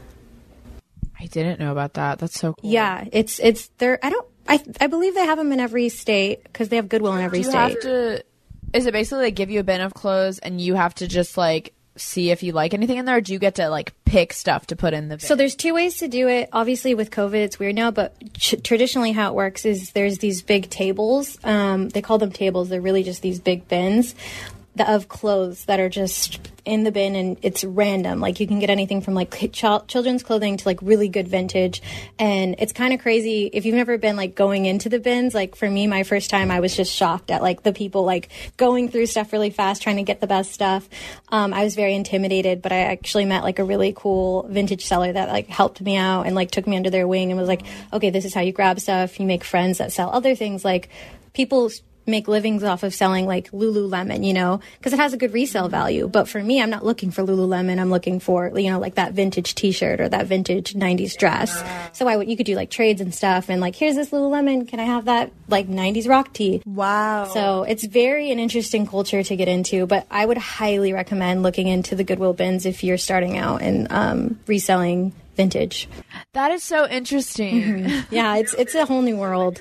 A: I didn't know about that. That's so cool.
E: Yeah, it's it's there. I don't. I I believe they have them in every state because they have Goodwill in every
A: Do you
E: state.
A: have to, is it basically like give you a bin of clothes and you have to just like see if you like anything in there, or do you get to like pick stuff to put in the bin?
E: So there's two ways to do it. Obviously with COVID it's weird now, but ch- traditionally how it works is there's these big tables. Um, they call them tables. They're really just these big bins that, of clothes that are just in the bin, and it's random. Like you can get anything from like ch- children's clothing to like really good vintage. And it's kind of crazy if you've never been like going into the bins. Like for me, my first time, I was just shocked at like the people like going through stuff really fast, trying to get the best stuff. Um, I was very intimidated, but I actually met like a really cool vintage seller that like helped me out and like took me under their wing and was like, okay, this is how you grab stuff. You make friends that sell other things. Like people make livings off of selling like Lululemon, you know, because it has a good resale value. But for me, I'm not looking for Lululemon. I'm looking for, you know, like that vintage t-shirt or that vintage nineties dress. So I would, you could do like trades and stuff and like, here's this Lululemon. Can I have that like nineties rock tee?
B: Wow.
E: So it's very an interesting culture to get into, but I would highly recommend looking into the Goodwill bins if you're starting out and um, reselling vintage.
A: That is so interesting.
E: Mm-hmm. Yeah, it's it's a whole new world.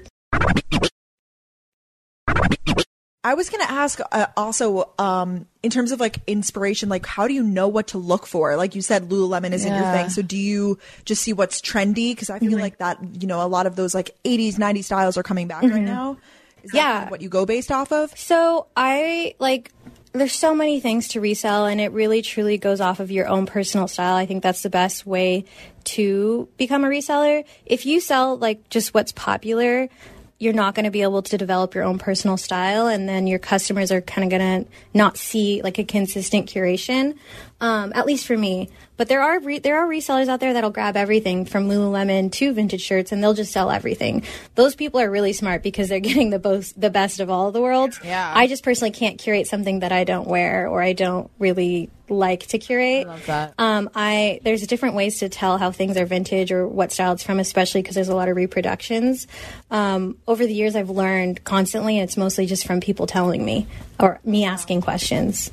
B: I was going to ask uh, also, um, in terms of like inspiration, like how do you know what to look for? Like you said, Lululemon isn't
A: Yeah.
B: your thing. So do you just see what's trendy? Because I feel
E: Mm-hmm.
B: like that, you know, a lot of those like eighties, nineties styles are coming back right now. Is that
E: Yeah.
B: kind of what you go based off of?
E: So I like, there's so many things to resell, and it really truly goes off of your own personal style. I think that's the best way to become a reseller. If you sell like just what's popular, you're not going to be able to develop your own personal style, and then your customers are kind of going to not see like a consistent curation, um, at least for me. But there are re- there are resellers out there that'll grab everything from Lululemon to vintage shirts, and they'll just sell everything. Those people are really smart because they're getting the most, the best of all of the worlds.
A: Yeah.
E: I just personally can't curate something that I don't wear or I don't really like to curate.
A: I love that.
E: Um, I there's different ways to tell how things are vintage or what style it's from, especially because there's a lot of reproductions. Um, over the years, I've learned constantly, and it's mostly just from people telling me or me asking questions.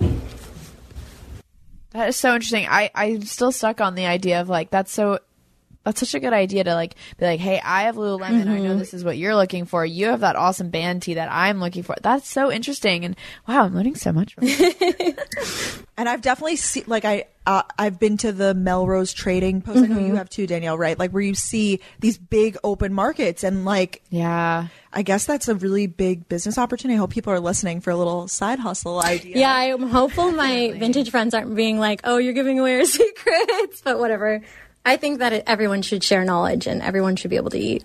A: That is so interesting. I, I'm still stuck on the idea of like, that's so, that's such a good idea to like, be like, hey, I have Lululemon. I know this is what you're looking for. You have that awesome band tee that I'm looking for. That's so interesting. And wow, I'm learning so much from you.
B: And I've definitely seen, like, I, uh, I've been to the Melrose Trading Post. I know you have too, Danielle, right? Like, where you see these big open markets, and like,
A: Yeah.
B: I guess that's a really big business opportunity. I hope people are listening for a little side hustle idea.
E: Yeah, I'm hopeful my vintage friends aren't being like, oh, you're giving away our secrets, but whatever. I think that it, everyone should share knowledge and everyone should be able to eat.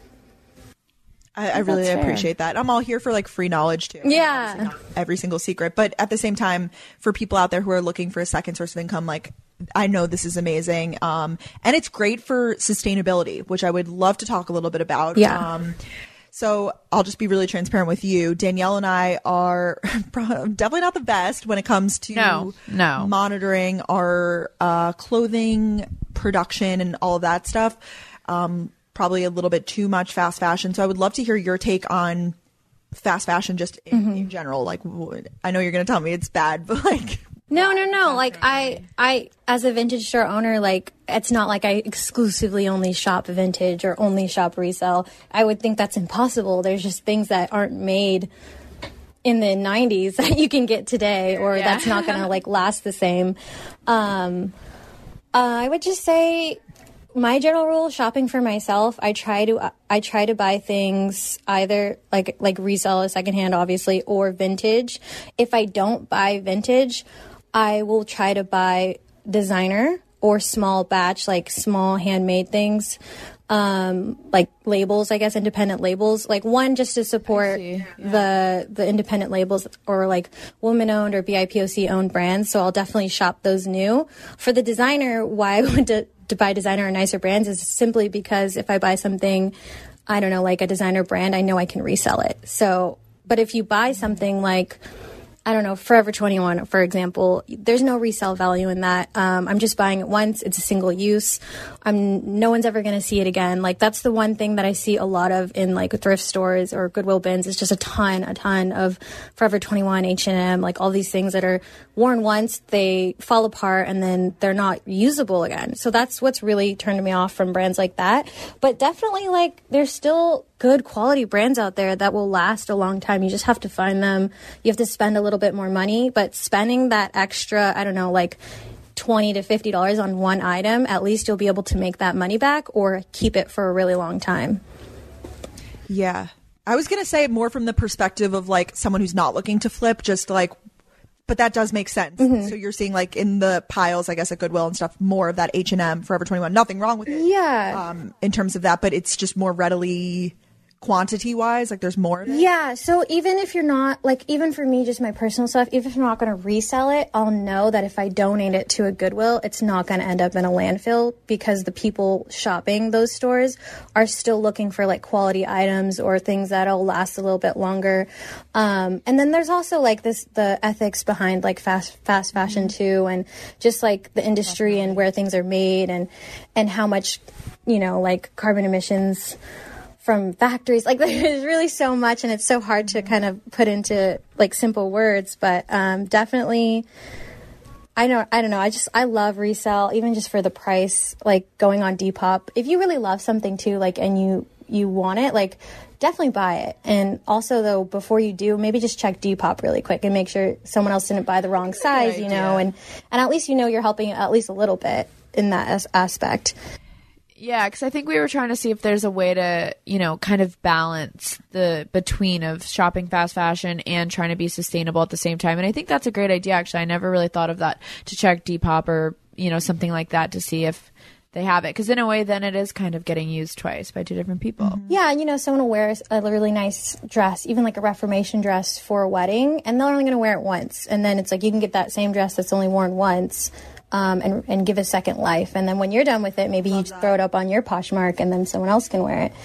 B: I, I really
A: That's fair.
B: appreciate that. I'm all here for like free knowledge too.
E: Yeah.
B: Obviously not every single secret, but at the same time, for people out there who are looking for a second source of income, like, I know this is amazing. Um, and it's great for sustainability, which I would love to talk a little bit about.
E: Yeah.
B: Um, so I'll just be really transparent with you. Danielle and I are definitely not the best when it comes to
A: No, no.
B: monitoring our uh, clothing production and all of that stuff. Um, probably a little bit too much fast fashion. So I would love to hear your take on fast fashion just in, mm-hmm. in general? Like, I know you're going to tell me it's bad, but like...
E: No, no, no. Like I, I, as a vintage store owner, like it's not like I exclusively only shop vintage or only shop resale. I would think that's impossible. There's just things that aren't made in the nineties that you can get today, or yeah. that's not going to like last the same. Um, uh, I would just say my general rule, shopping for myself, I try to, I try to buy things either like, like resale, secondhand, obviously, or vintage. If I don't buy vintage, I will try to buy designer or small batch, like small handmade things, um, like labels, I guess, independent labels. Like one, just to support yeah. the the independent labels, or like woman owned or B I P O C owned brands. So I'll definitely shop those new. For the designer, why I would to, to buy designer or nicer brands is simply because if I buy something, I don't know, like a designer brand, I know I can resell it. So, but if you buy something like, I don't know, Forever twenty-one, for example, there's no resale value in that. Um, I'm just buying it once. It's a single use. I'm, no one's ever going to see it again. Like, that's the one thing that I see a lot of in, like, thrift stores or Goodwill bins. It's just a ton, a ton of Forever twenty-one, H and M, like, all these things that are worn once, they fall apart, and then they're not usable again. So that's what's really turned me off from brands like that. But definitely, like, there's still good quality brands out there that will last a long time. You just have to find them. You have to spend a little bit more money, but spending that extra, I don't know, like twenty to fifty dollars on one item, at least you'll be able to make that money back or keep it for a really long time.
B: Yeah. I was going to say more from the perspective of like someone who's not looking to flip, just like, but that does make sense. Mm-hmm. So you're seeing like in the piles, I guess, at Goodwill and stuff, more of that H and M, Forever twenty-one, nothing wrong with it.
E: Yeah.
B: Um, in terms of that, but it's just more readily quantity wise, like there's more of it.
E: Yeah, so even if you're not, like, even for me, just my personal stuff, even if I'm not going to resell it, I'll know that if I donate it to a Goodwill, it's not going to end up in a landfill, because the people shopping those stores are still looking for like quality items or things that'll last a little bit longer. Um, and then there's also like this, the ethics behind like fast fast fashion mm-hmm. too, and just like the industry Definitely. And where things are made, and and how much, you know, like carbon emissions from factories. Like, there's really so much, and it's so hard to kind of put into like simple words, but um, definitely, I know, I don't know. I just, I love resale, even just for the price, like going on Depop. If you really love something too, like, and you, you want it, like, definitely buy it. And also though, before you do, maybe just check Depop really quick and make sure someone else didn't buy the wrong size, you know, and, and at least, you know, you're helping at least a little bit in that as- aspect.
A: Yeah, because I think we were trying to see if there's a way to, you know, kind of balance the between of shopping fast fashion and trying to be sustainable at the same time. And I think that's a great idea, actually. I never really thought of that, to check Depop or, you know, something like that to see if they have it. Because in a way, then it is kind of getting used twice by two different people.
E: Mm-hmm. Yeah, and, you know, someone will wear a really nice dress, even like a Reformation dress for a wedding, and they're only going to wear it once. And then it's like you can get that same dress that's only worn once. Um, and, and give a second life. And then when you're done with it, maybe Love you that. throw it up on your Poshmark, and then someone else can wear it.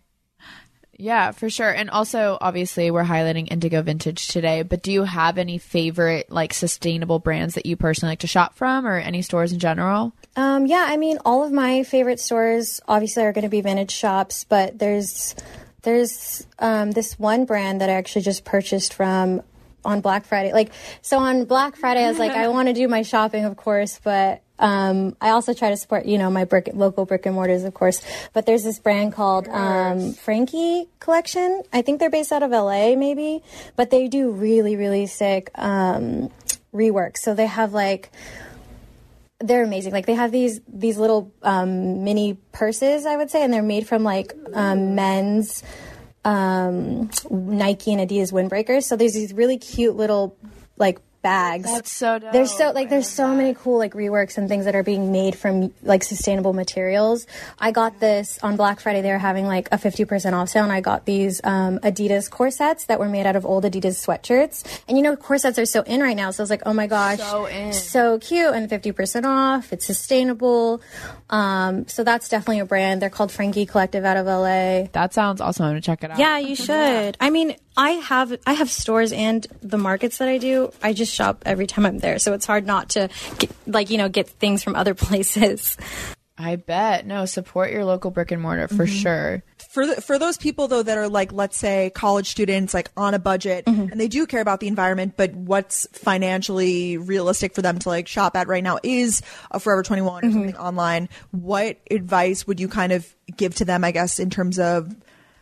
A: Yeah, for sure. And also, obviously, we're highlighting Indigo Vintage today, but do you have any favorite, like, sustainable brands that you personally like to shop from, or any stores in general?
E: Um, yeah, I mean, all of my favorite stores, obviously, are going to be vintage shops, but there's, there's um, this one brand that I actually just purchased from on Black Friday. Like, so on Black Friday, I was like, I want to do my shopping, of course, but um, I also try to support, you know, my brick, local brick and mortars, of course. But there's this brand called um, Frankie Collection. I think they're based out of L A, maybe, but they do really, really sick um, rework. So they have like, they're amazing. Like, they have these these little um, mini purses, I would say, and they're made from like um, men's um Nike and Adidas windbreakers. So there's these really cute little like bags.
A: That's so dope.
E: There's so like there's so that. many cool like reworks and things that are being made from like sustainable materials. I got this on Black Friday. They were having like a fifty percent off sale, and I got these um Adidas corsets that were made out of old Adidas sweatshirts. And you know, corsets are so in right now, so I was like, oh my gosh,
A: so in,
E: so cute, and fifty percent off. It's sustainable. Um so that's definitely a brand. They're called Frankie Collective out of L A.
A: That sounds awesome. I'm gonna check it out.
E: Yeah, you should. I mean, I have I have stores and the markets that I do. I just shop every time I'm there, so it's hard not to get, like, you know, get things from other places.
A: I bet. No, support your local brick and mortar for
B: Mm-hmm.
A: sure.
B: For the, for those people though that are like, let's say college students, like on a budget,
E: Mm-hmm.
B: and they do care about the environment, but what's financially realistic for them to like shop at right now is a Forever twenty-one or
E: Mm-hmm.
B: something online. What advice would you kind of give to them, I guess, in terms of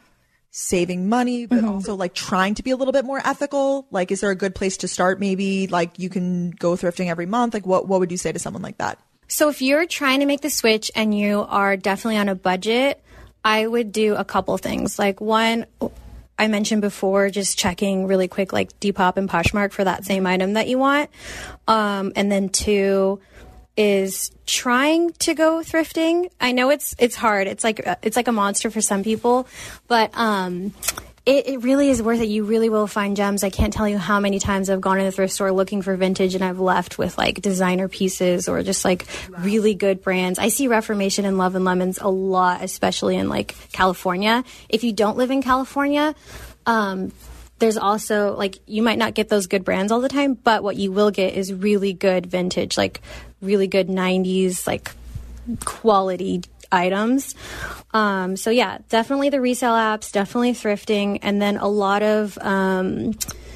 B: saving money, but
E: Mm-hmm.
B: also like trying to be a little bit more ethical? Like, is there a good place to start? Maybe like you can go thrifting every month. Like what, what would you say to someone like that?
E: So if you're trying to make the switch and you are definitely on a budget, I would do a couple things. Like one, I mentioned before, just checking really quick, like Depop and Poshmark for that same item that you want. Um, and then two is trying to go thrifting. I know it's it's hard. It's like it's like a monster for some people, but um, it, it really is worth it. You really will find gems. I can't tell you how many times I've gone in the thrift store looking for vintage and I've left with like designer pieces or just like really good brands. I see Reformation and Love and Lemons a lot, especially in like California. If you don't live in California, um, there's also like you might not get those good brands all the time, but what you will get is really good vintage, like really good nineties, like quality items. Um, so yeah, definitely the resale apps, definitely thrifting, and then a lot of um,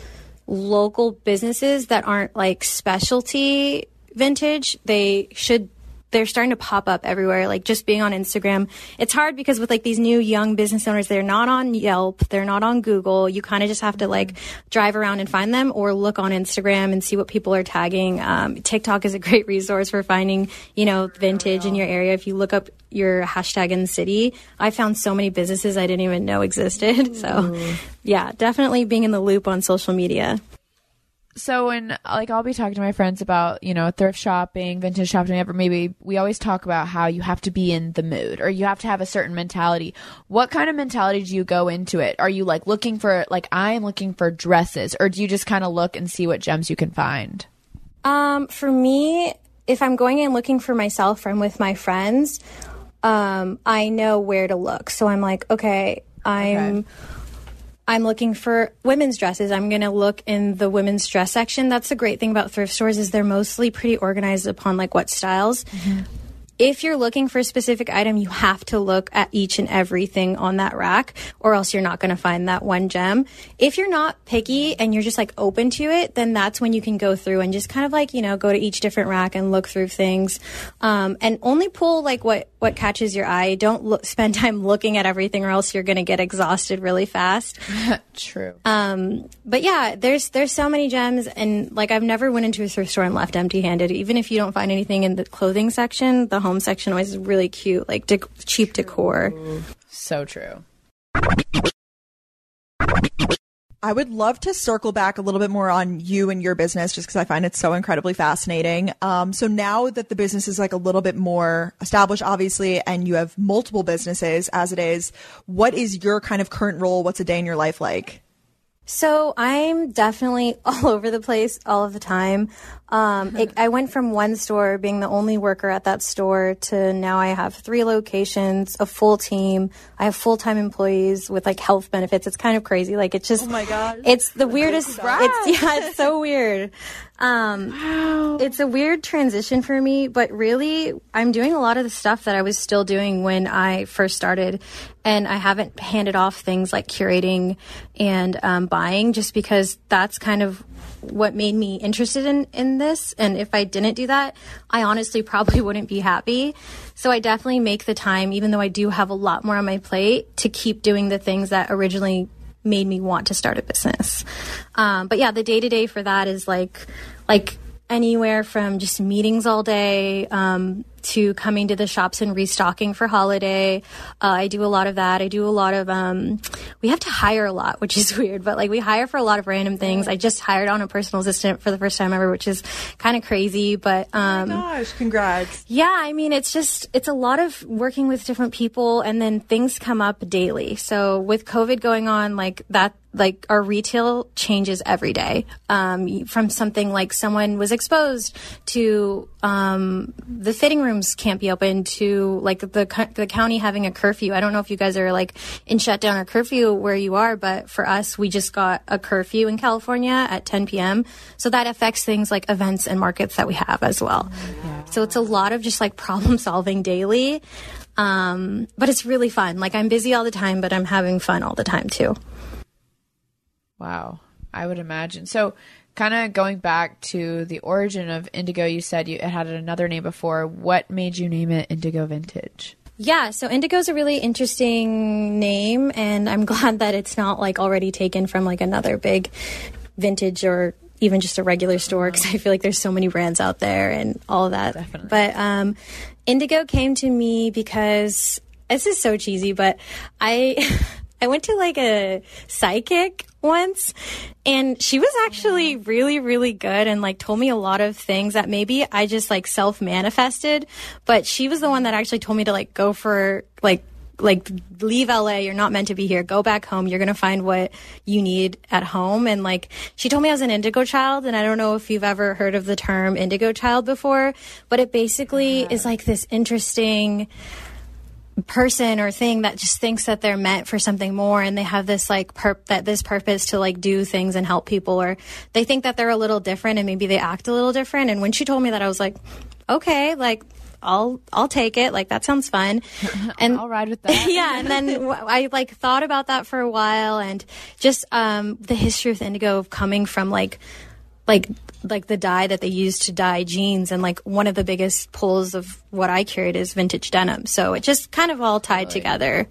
E: local businesses that aren't like specialty vintage. They should they're starting to pop up everywhere, like just being on Instagram. It's hard because with like these new young business owners, they're not on Yelp, they're not on Google. You kind of just have to like drive around and find them or look on Instagram and see what people are tagging. Um, TikTok is a great resource for finding, you know, vintage in your area. If you look up your hashtag in the city, I found so many businesses I didn't even know existed. So yeah, definitely being in the loop on social media.
A: So when like I'll be talking to my friends about, you know, thrift shopping, vintage shopping, ever maybe we always talk about how you have to be in the mood or you have to have a certain mentality. What kind of mentality do you go into it? Are you like looking for like I am looking for dresses, or do you just kind of look and see what gems you can find?
E: Um, for me, if I'm going in looking for myself or I'm with my friends, um, I know where to look. So I'm like, okay, I'm.
A: Okay.
E: I'm looking for women's dresses. I'm going to look in the women's dress section. That's the great thing about thrift stores is they're mostly pretty organized upon like what styles. Mm-hmm. If you're looking for a specific item, you have to look at each and everything on that rack or else you're not going to find that one gem. If you're not picky and you're just like open to it, then that's when you can go through and just kind of like, you know, go to each different rack and look through things. Um, and only pull like what, what catches your eye. Don't look, spend time looking at everything or else you're going to get exhausted really fast.
A: True.
E: Um, but yeah, there's, there's so many gems and like I've never went into a thrift store and left empty handed. Even if you don't find anything in the clothing section, the home section always is really cute, like dec- cheap decor.
A: So true.
B: I would love to circle back a little bit more on you and your business just because I find it so incredibly fascinating. Um, so now that the business is like a little bit more established, obviously, and you have multiple businesses as it is, what is your kind of current role? What's a day in your life like?
E: So I'm definitely all over the place all of the time. Um, it, I went from one store being the only worker at that store to now I have three locations, a full team. I have full-time employees with like health benefits. It's kind of crazy. Like it's just,
B: Oh my God.
E: it's the weirdest. It's, yeah, it's so weird. Um, wow. It's a weird transition for me, but really I'm doing a lot of the stuff that I was still doing when I first started. And I haven't handed off things like curating and um, buying just because that's kind of what made me interested in, in this. And if I didn't do that, I honestly probably wouldn't be happy. So I definitely make the time, even though I do have a lot more on my plate, to keep doing the things that originally made me want to start a business. Um, but yeah, the day-to-day for that is like, like anywhere from just meetings all day, um, to coming to the shops and restocking for holiday. Uh, I do a lot of that. I do a lot of, um, we have to hire a lot, which is weird, but like we hire for a lot of random things. I just hired on a personal assistant for the first time ever, which is kind of crazy, but, um,
B: oh my gosh, congrats.
E: Yeah, I mean, it's just, it's a lot of working with different people and then things come up daily. So with COVID going on, like that, like our retail changes every day. Um, from something like someone was exposed to, um, the fitting room showrooms can't be open, to like the the county having a curfew. I don't know if you guys are like in shutdown or curfew where you are, but for us, we just got a curfew in California at ten p.m. So that affects things like events and markets that we have as well. Yeah. So it's a lot of just like problem solving daily. Um, but it's really fun. Like I'm busy all the time, but I'm having fun all the time too.
A: Wow. I would imagine. So kind of going back to the origin of Indigo, you said you it had another name before. What made you name it Indigo Vintage?
E: Yeah, so Indigo is a really interesting name, and I'm glad that it's not like already taken from like another big vintage or even just a regular store, because I feel like there's so many brands out there and all of that.
A: Definitely.
E: But um, Indigo came to me because, this is so cheesy, but I I went to like a psychic once, and she was actually really, really good and like told me a lot of things that maybe I just like self-manifested, but she was the one that actually told me to like go for like like leave L A, you're not meant to be here, go back home, you're gonna find what you need at home. And like she told me I was an indigo child, and I don't know if you've ever heard of the term indigo child before, but it basically is like this interesting person or thing that just thinks that they're meant for something more, and they have this like perp that this purpose to like do things and help people, or they think that they're a little different and maybe they act a little different. And when she told me that, I was like, okay, like I'll I'll take it, like that sounds fun. And
A: I'll ride with that.
E: Yeah, and then I like thought about that for a while, and just um the history of indigo of coming from like like like the dye that they use to dye jeans, and like one of the biggest pulls of what I curate is vintage denim. So it just kind of all tied really together.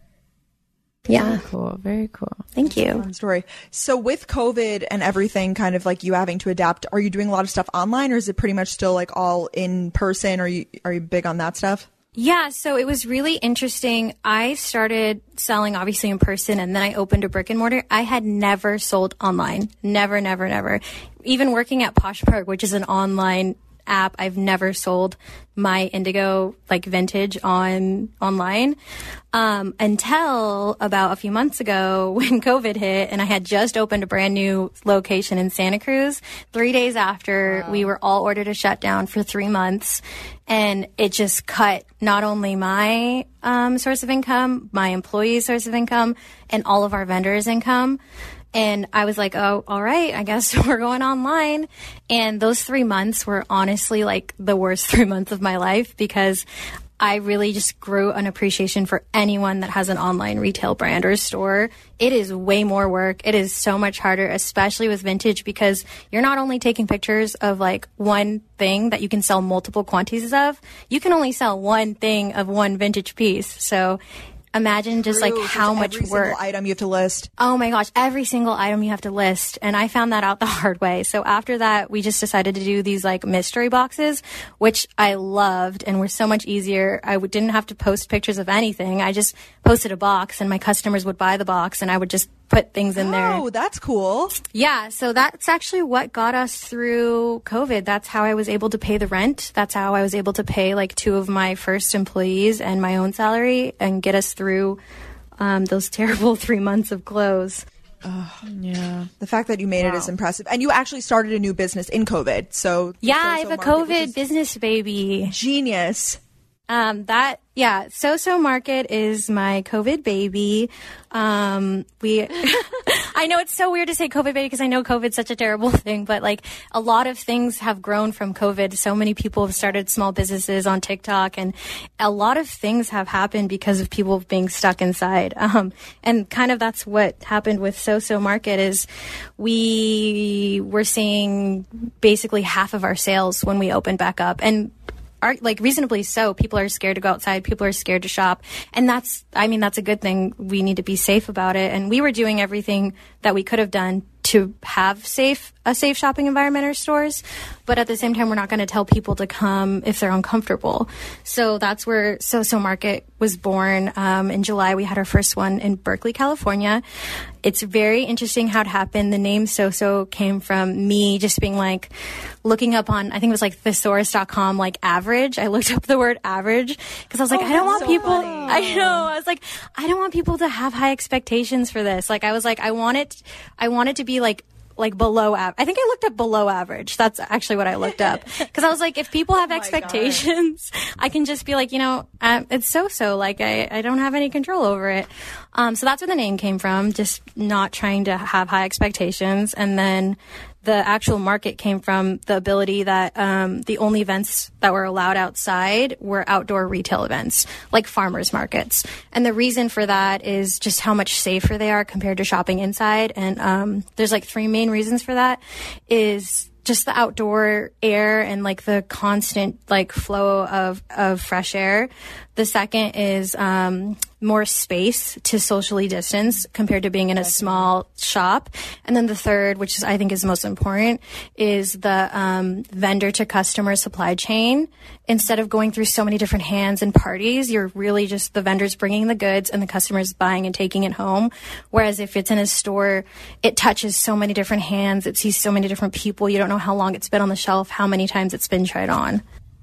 E: Yeah.
A: Very cool. Very cool.
E: Thank you.
B: Fun story. So with COVID and everything, kind of like you having to adapt, are you doing a lot of stuff online, or is it pretty much still like all in person? Are you are you big on that stuff?
E: Yeah, so it was really interesting. I started selling obviously in person, and then I opened a brick and mortar. I had never sold online. Never, never, never. Even working at Poshmark, which is an online app, I've never sold my indigo like vintage on online um, until about a few months ago when COVID hit, and I had just opened a brand new location in Santa Cruz. Three days after, wow. we were all ordered a shutdown for three months, and it just cut not only my um, source of income, my employees' source of income, and all of our vendors' income. And I was like, oh, all right, I guess we're going online. And those three months were honestly like the worst three months of my life, because I really just grew an appreciation for anyone that has an online retail brand or store. It is way more work. It is so much harder, especially with vintage, because you're not only taking pictures of like one thing that you can sell multiple quantities of, you can only sell one thing of one vintage piece. So imagine just like how much
B: every
E: work.
B: Single item you have to list.
E: Oh my gosh, every single item you have to list. And I found that out the hard way. So after that, we just decided to do these like mystery boxes, which I loved and were so much easier. I w- didn't have to post pictures of anything. I just posted a box, and my customers would buy the box, and I would just put things in there.
B: Oh, that's cool.
E: Yeah, so that's actually what got us through COVID. That's how I was able to pay the rent. That's how I was able to pay like two of my first employees and my own salary, and get us through um, those terrible three months of close.
B: Oh, yeah. The fact that you made wow. it is impressive. And you actually started a new business in COVID. So
E: yeah, I have a COVID business baby.
B: Genius.
E: Um, that, yeah, So-So Market is my COVID baby. Um, we, I know it's so weird to say COVID baby because I know COVID's such a terrible thing, but like a lot of things have grown from COVID. So many people have started small businesses on TikTok, and a lot of things have happened because of people being stuck inside. Um, and kind of that's what happened with So-So Market is we were seeing basically half of our sales when we opened back up. And Are, like reasonably so. People are scared to go outside. People are scared to shop. And that's, I mean, that's a good thing. We need to be safe about it. And we were doing everything that we could have done to have safe, a safe shopping environment in our stores. But at the same time, we're not going to tell people to come if they're uncomfortable. So that's where So-So Market was born. Um, in July, we had our first one in Berkeley, California. It's very interesting how it happened. The name So-So came from me just being like, looking up on, I think it was like thesaurus dot com, like average. I looked up the word average because I was like,
B: oh,
E: I don't want
B: so
E: people,
B: funny.
E: I know, I was like, I don't want people to have high expectations for this. Like, I was like, I want it, I want it to be like like below average. I think I looked up below average. That's actually what I looked up. Because I was like, if people have expectations, I can just be like, you know, uh, it's so-so. Like, I, I don't have any control over it. Um, so that's where the name came from, just not trying to have high expectations. And then the actual market came from the ability that um, the only events that were allowed outside were outdoor retail events, like farmers markets. And the reason for that is just how much safer they are compared to shopping inside. And um, there's like three main reasons for that is just the outdoor air and like the constant like flow of, of fresh air. The second is um, more space to socially distance compared to being in a small shop. And then the third, which is, I think is most important, is the um, vendor to customer supply chain. Instead of going through so many different hands and parties, you're really just the vendors bringing the goods and the customers buying and taking it home. Whereas if it's in a store, it touches so many different hands. It sees so many different people. You don't know how long it's been on the shelf, how many times it's been tried on.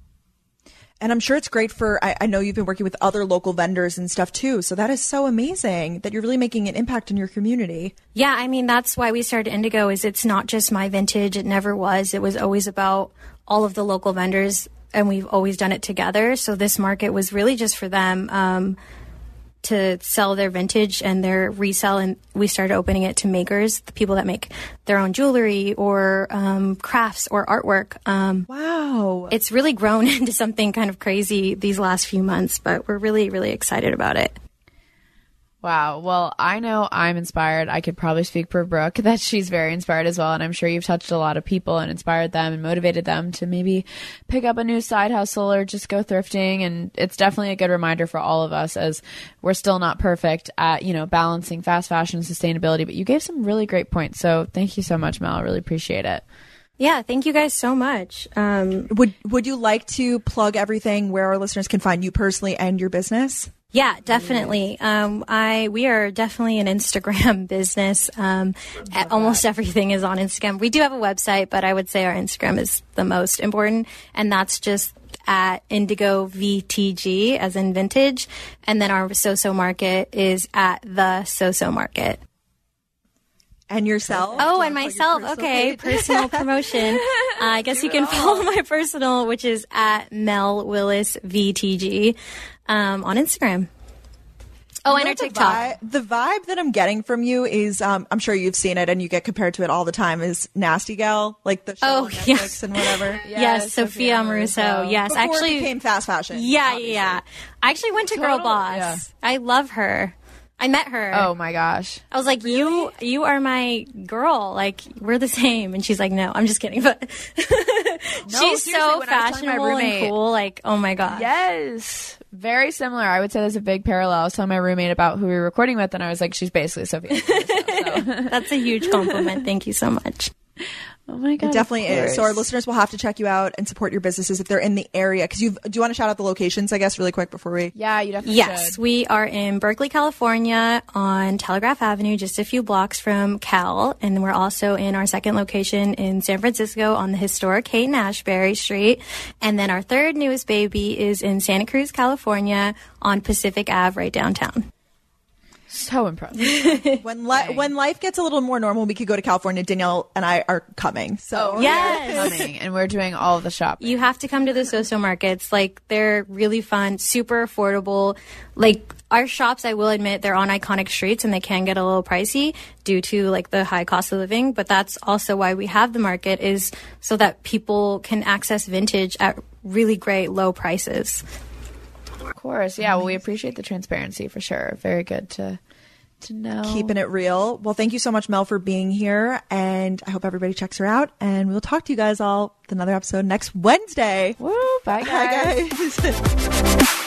B: And I'm sure it's great for, I, I know you've been working with other local vendors and stuff too. So that is so amazing that you're really making an impact in your community.
E: Yeah, I mean, that's why we started Indigo, is it's not just my vintage. It never was. It was always about all of the local vendors, and we've always done it together. So this market was really just for them um, to sell their vintage and their resell. And we started opening it to makers, the people that make their own jewelry or um, crafts or artwork. Um,
B: wow.
E: It's really grown into something kind of crazy these last few months, but we're really, really excited about it.
A: Wow. Well, I know I'm inspired. I could probably speak for Brooke that she's very inspired as well. And I'm sure you've touched a lot of people and inspired them and motivated them to maybe pick up a new side hustle or just go thrifting. And it's definitely a good reminder for all of us, as we're still not perfect at, you know, balancing fast fashion and sustainability. But you gave some really great points. So thank you so much, Mel. I really appreciate it.
E: Yeah, thank you guys so much. Um,
B: would Would you like to plug everything where our listeners can find you personally and your business?
E: Yeah, definitely. Um, I we are definitely an Instagram business. Um, almost everything is on Instagram. We do have a website, but I would say our Instagram is the most important, and that's just at Indigo V T G, as in vintage, and then our So-So Market is at the So-So Market.
B: And yourself?
E: Oh, and myself. Okay, page? Personal promotion. Uh, I guess you can follow my personal, which is at Mel Willis V T G um, on Instagram. Oh, and our TikTok.
B: Vibe, the vibe that I'm getting from you is, um, I'm sure you've seen it and you get compared to it all the time, is Nasty Gal, like the show
E: oh,
B: on Netflix
E: yes.
B: and whatever.
E: yes, yes, Sophia Amoruso. Yes,
B: Before
E: actually
B: it became fast fashion.
E: Yeah,
B: obviously.
E: yeah. I actually went to
A: Total,
E: Girl Boss.
A: yeah.
E: I love her. I met her.
A: Oh my gosh.
E: I was like, really? you you are my girl. Like, we're the same. And she's like, no, I'm just kidding. But
A: No,
E: she's so
A: when I was telling my
E: fashionable
A: roommate-
E: and cool. Like, oh my God.
A: Yes. Very similar. I would say there's a big parallel. I was telling my roommate about who we were recording with, and I was like, she's basically Sophia. So.
E: That's a huge compliment. Thank you so much.
A: Oh my God.
B: It definitely is. So our listeners will have to check you out and support your businesses if they're in the area. Because you do you want to shout out the locations, I guess, really quick before we...
A: Yeah, you definitely
E: Yes,
A: should.
E: we are in Berkeley, California on Telegraph Avenue, just a few blocks from Cal. And we're also in our second location in San Francisco on the historic Haight-Ashbury Street. And then our third newest baby is in Santa Cruz, California on Pacific Avenue, right downtown.
A: So impressive.
B: When li- when life gets a little more normal, we could go to California. Danielle and I are coming. So
A: Oh,
E: Yes.
A: we're coming, and we're doing all of the shopping.
E: You have to come to the So-So markets. Like, they're really fun, super affordable. Like, our shops, I will admit, they're on iconic streets and they can get a little pricey due to like the high cost of living. But that's also why we have the market, is so that people can access vintage at really great low prices.
A: Of course. Yeah, well, we appreciate the transparency for sure. Very good to to know.
B: keeping it real. Well, thank you so much, Mel, for being here. And I hope everybody checks her out. And we'll talk to you guys all with another episode next Wednesday.
A: Woo, bye guys.
B: Bye, guys.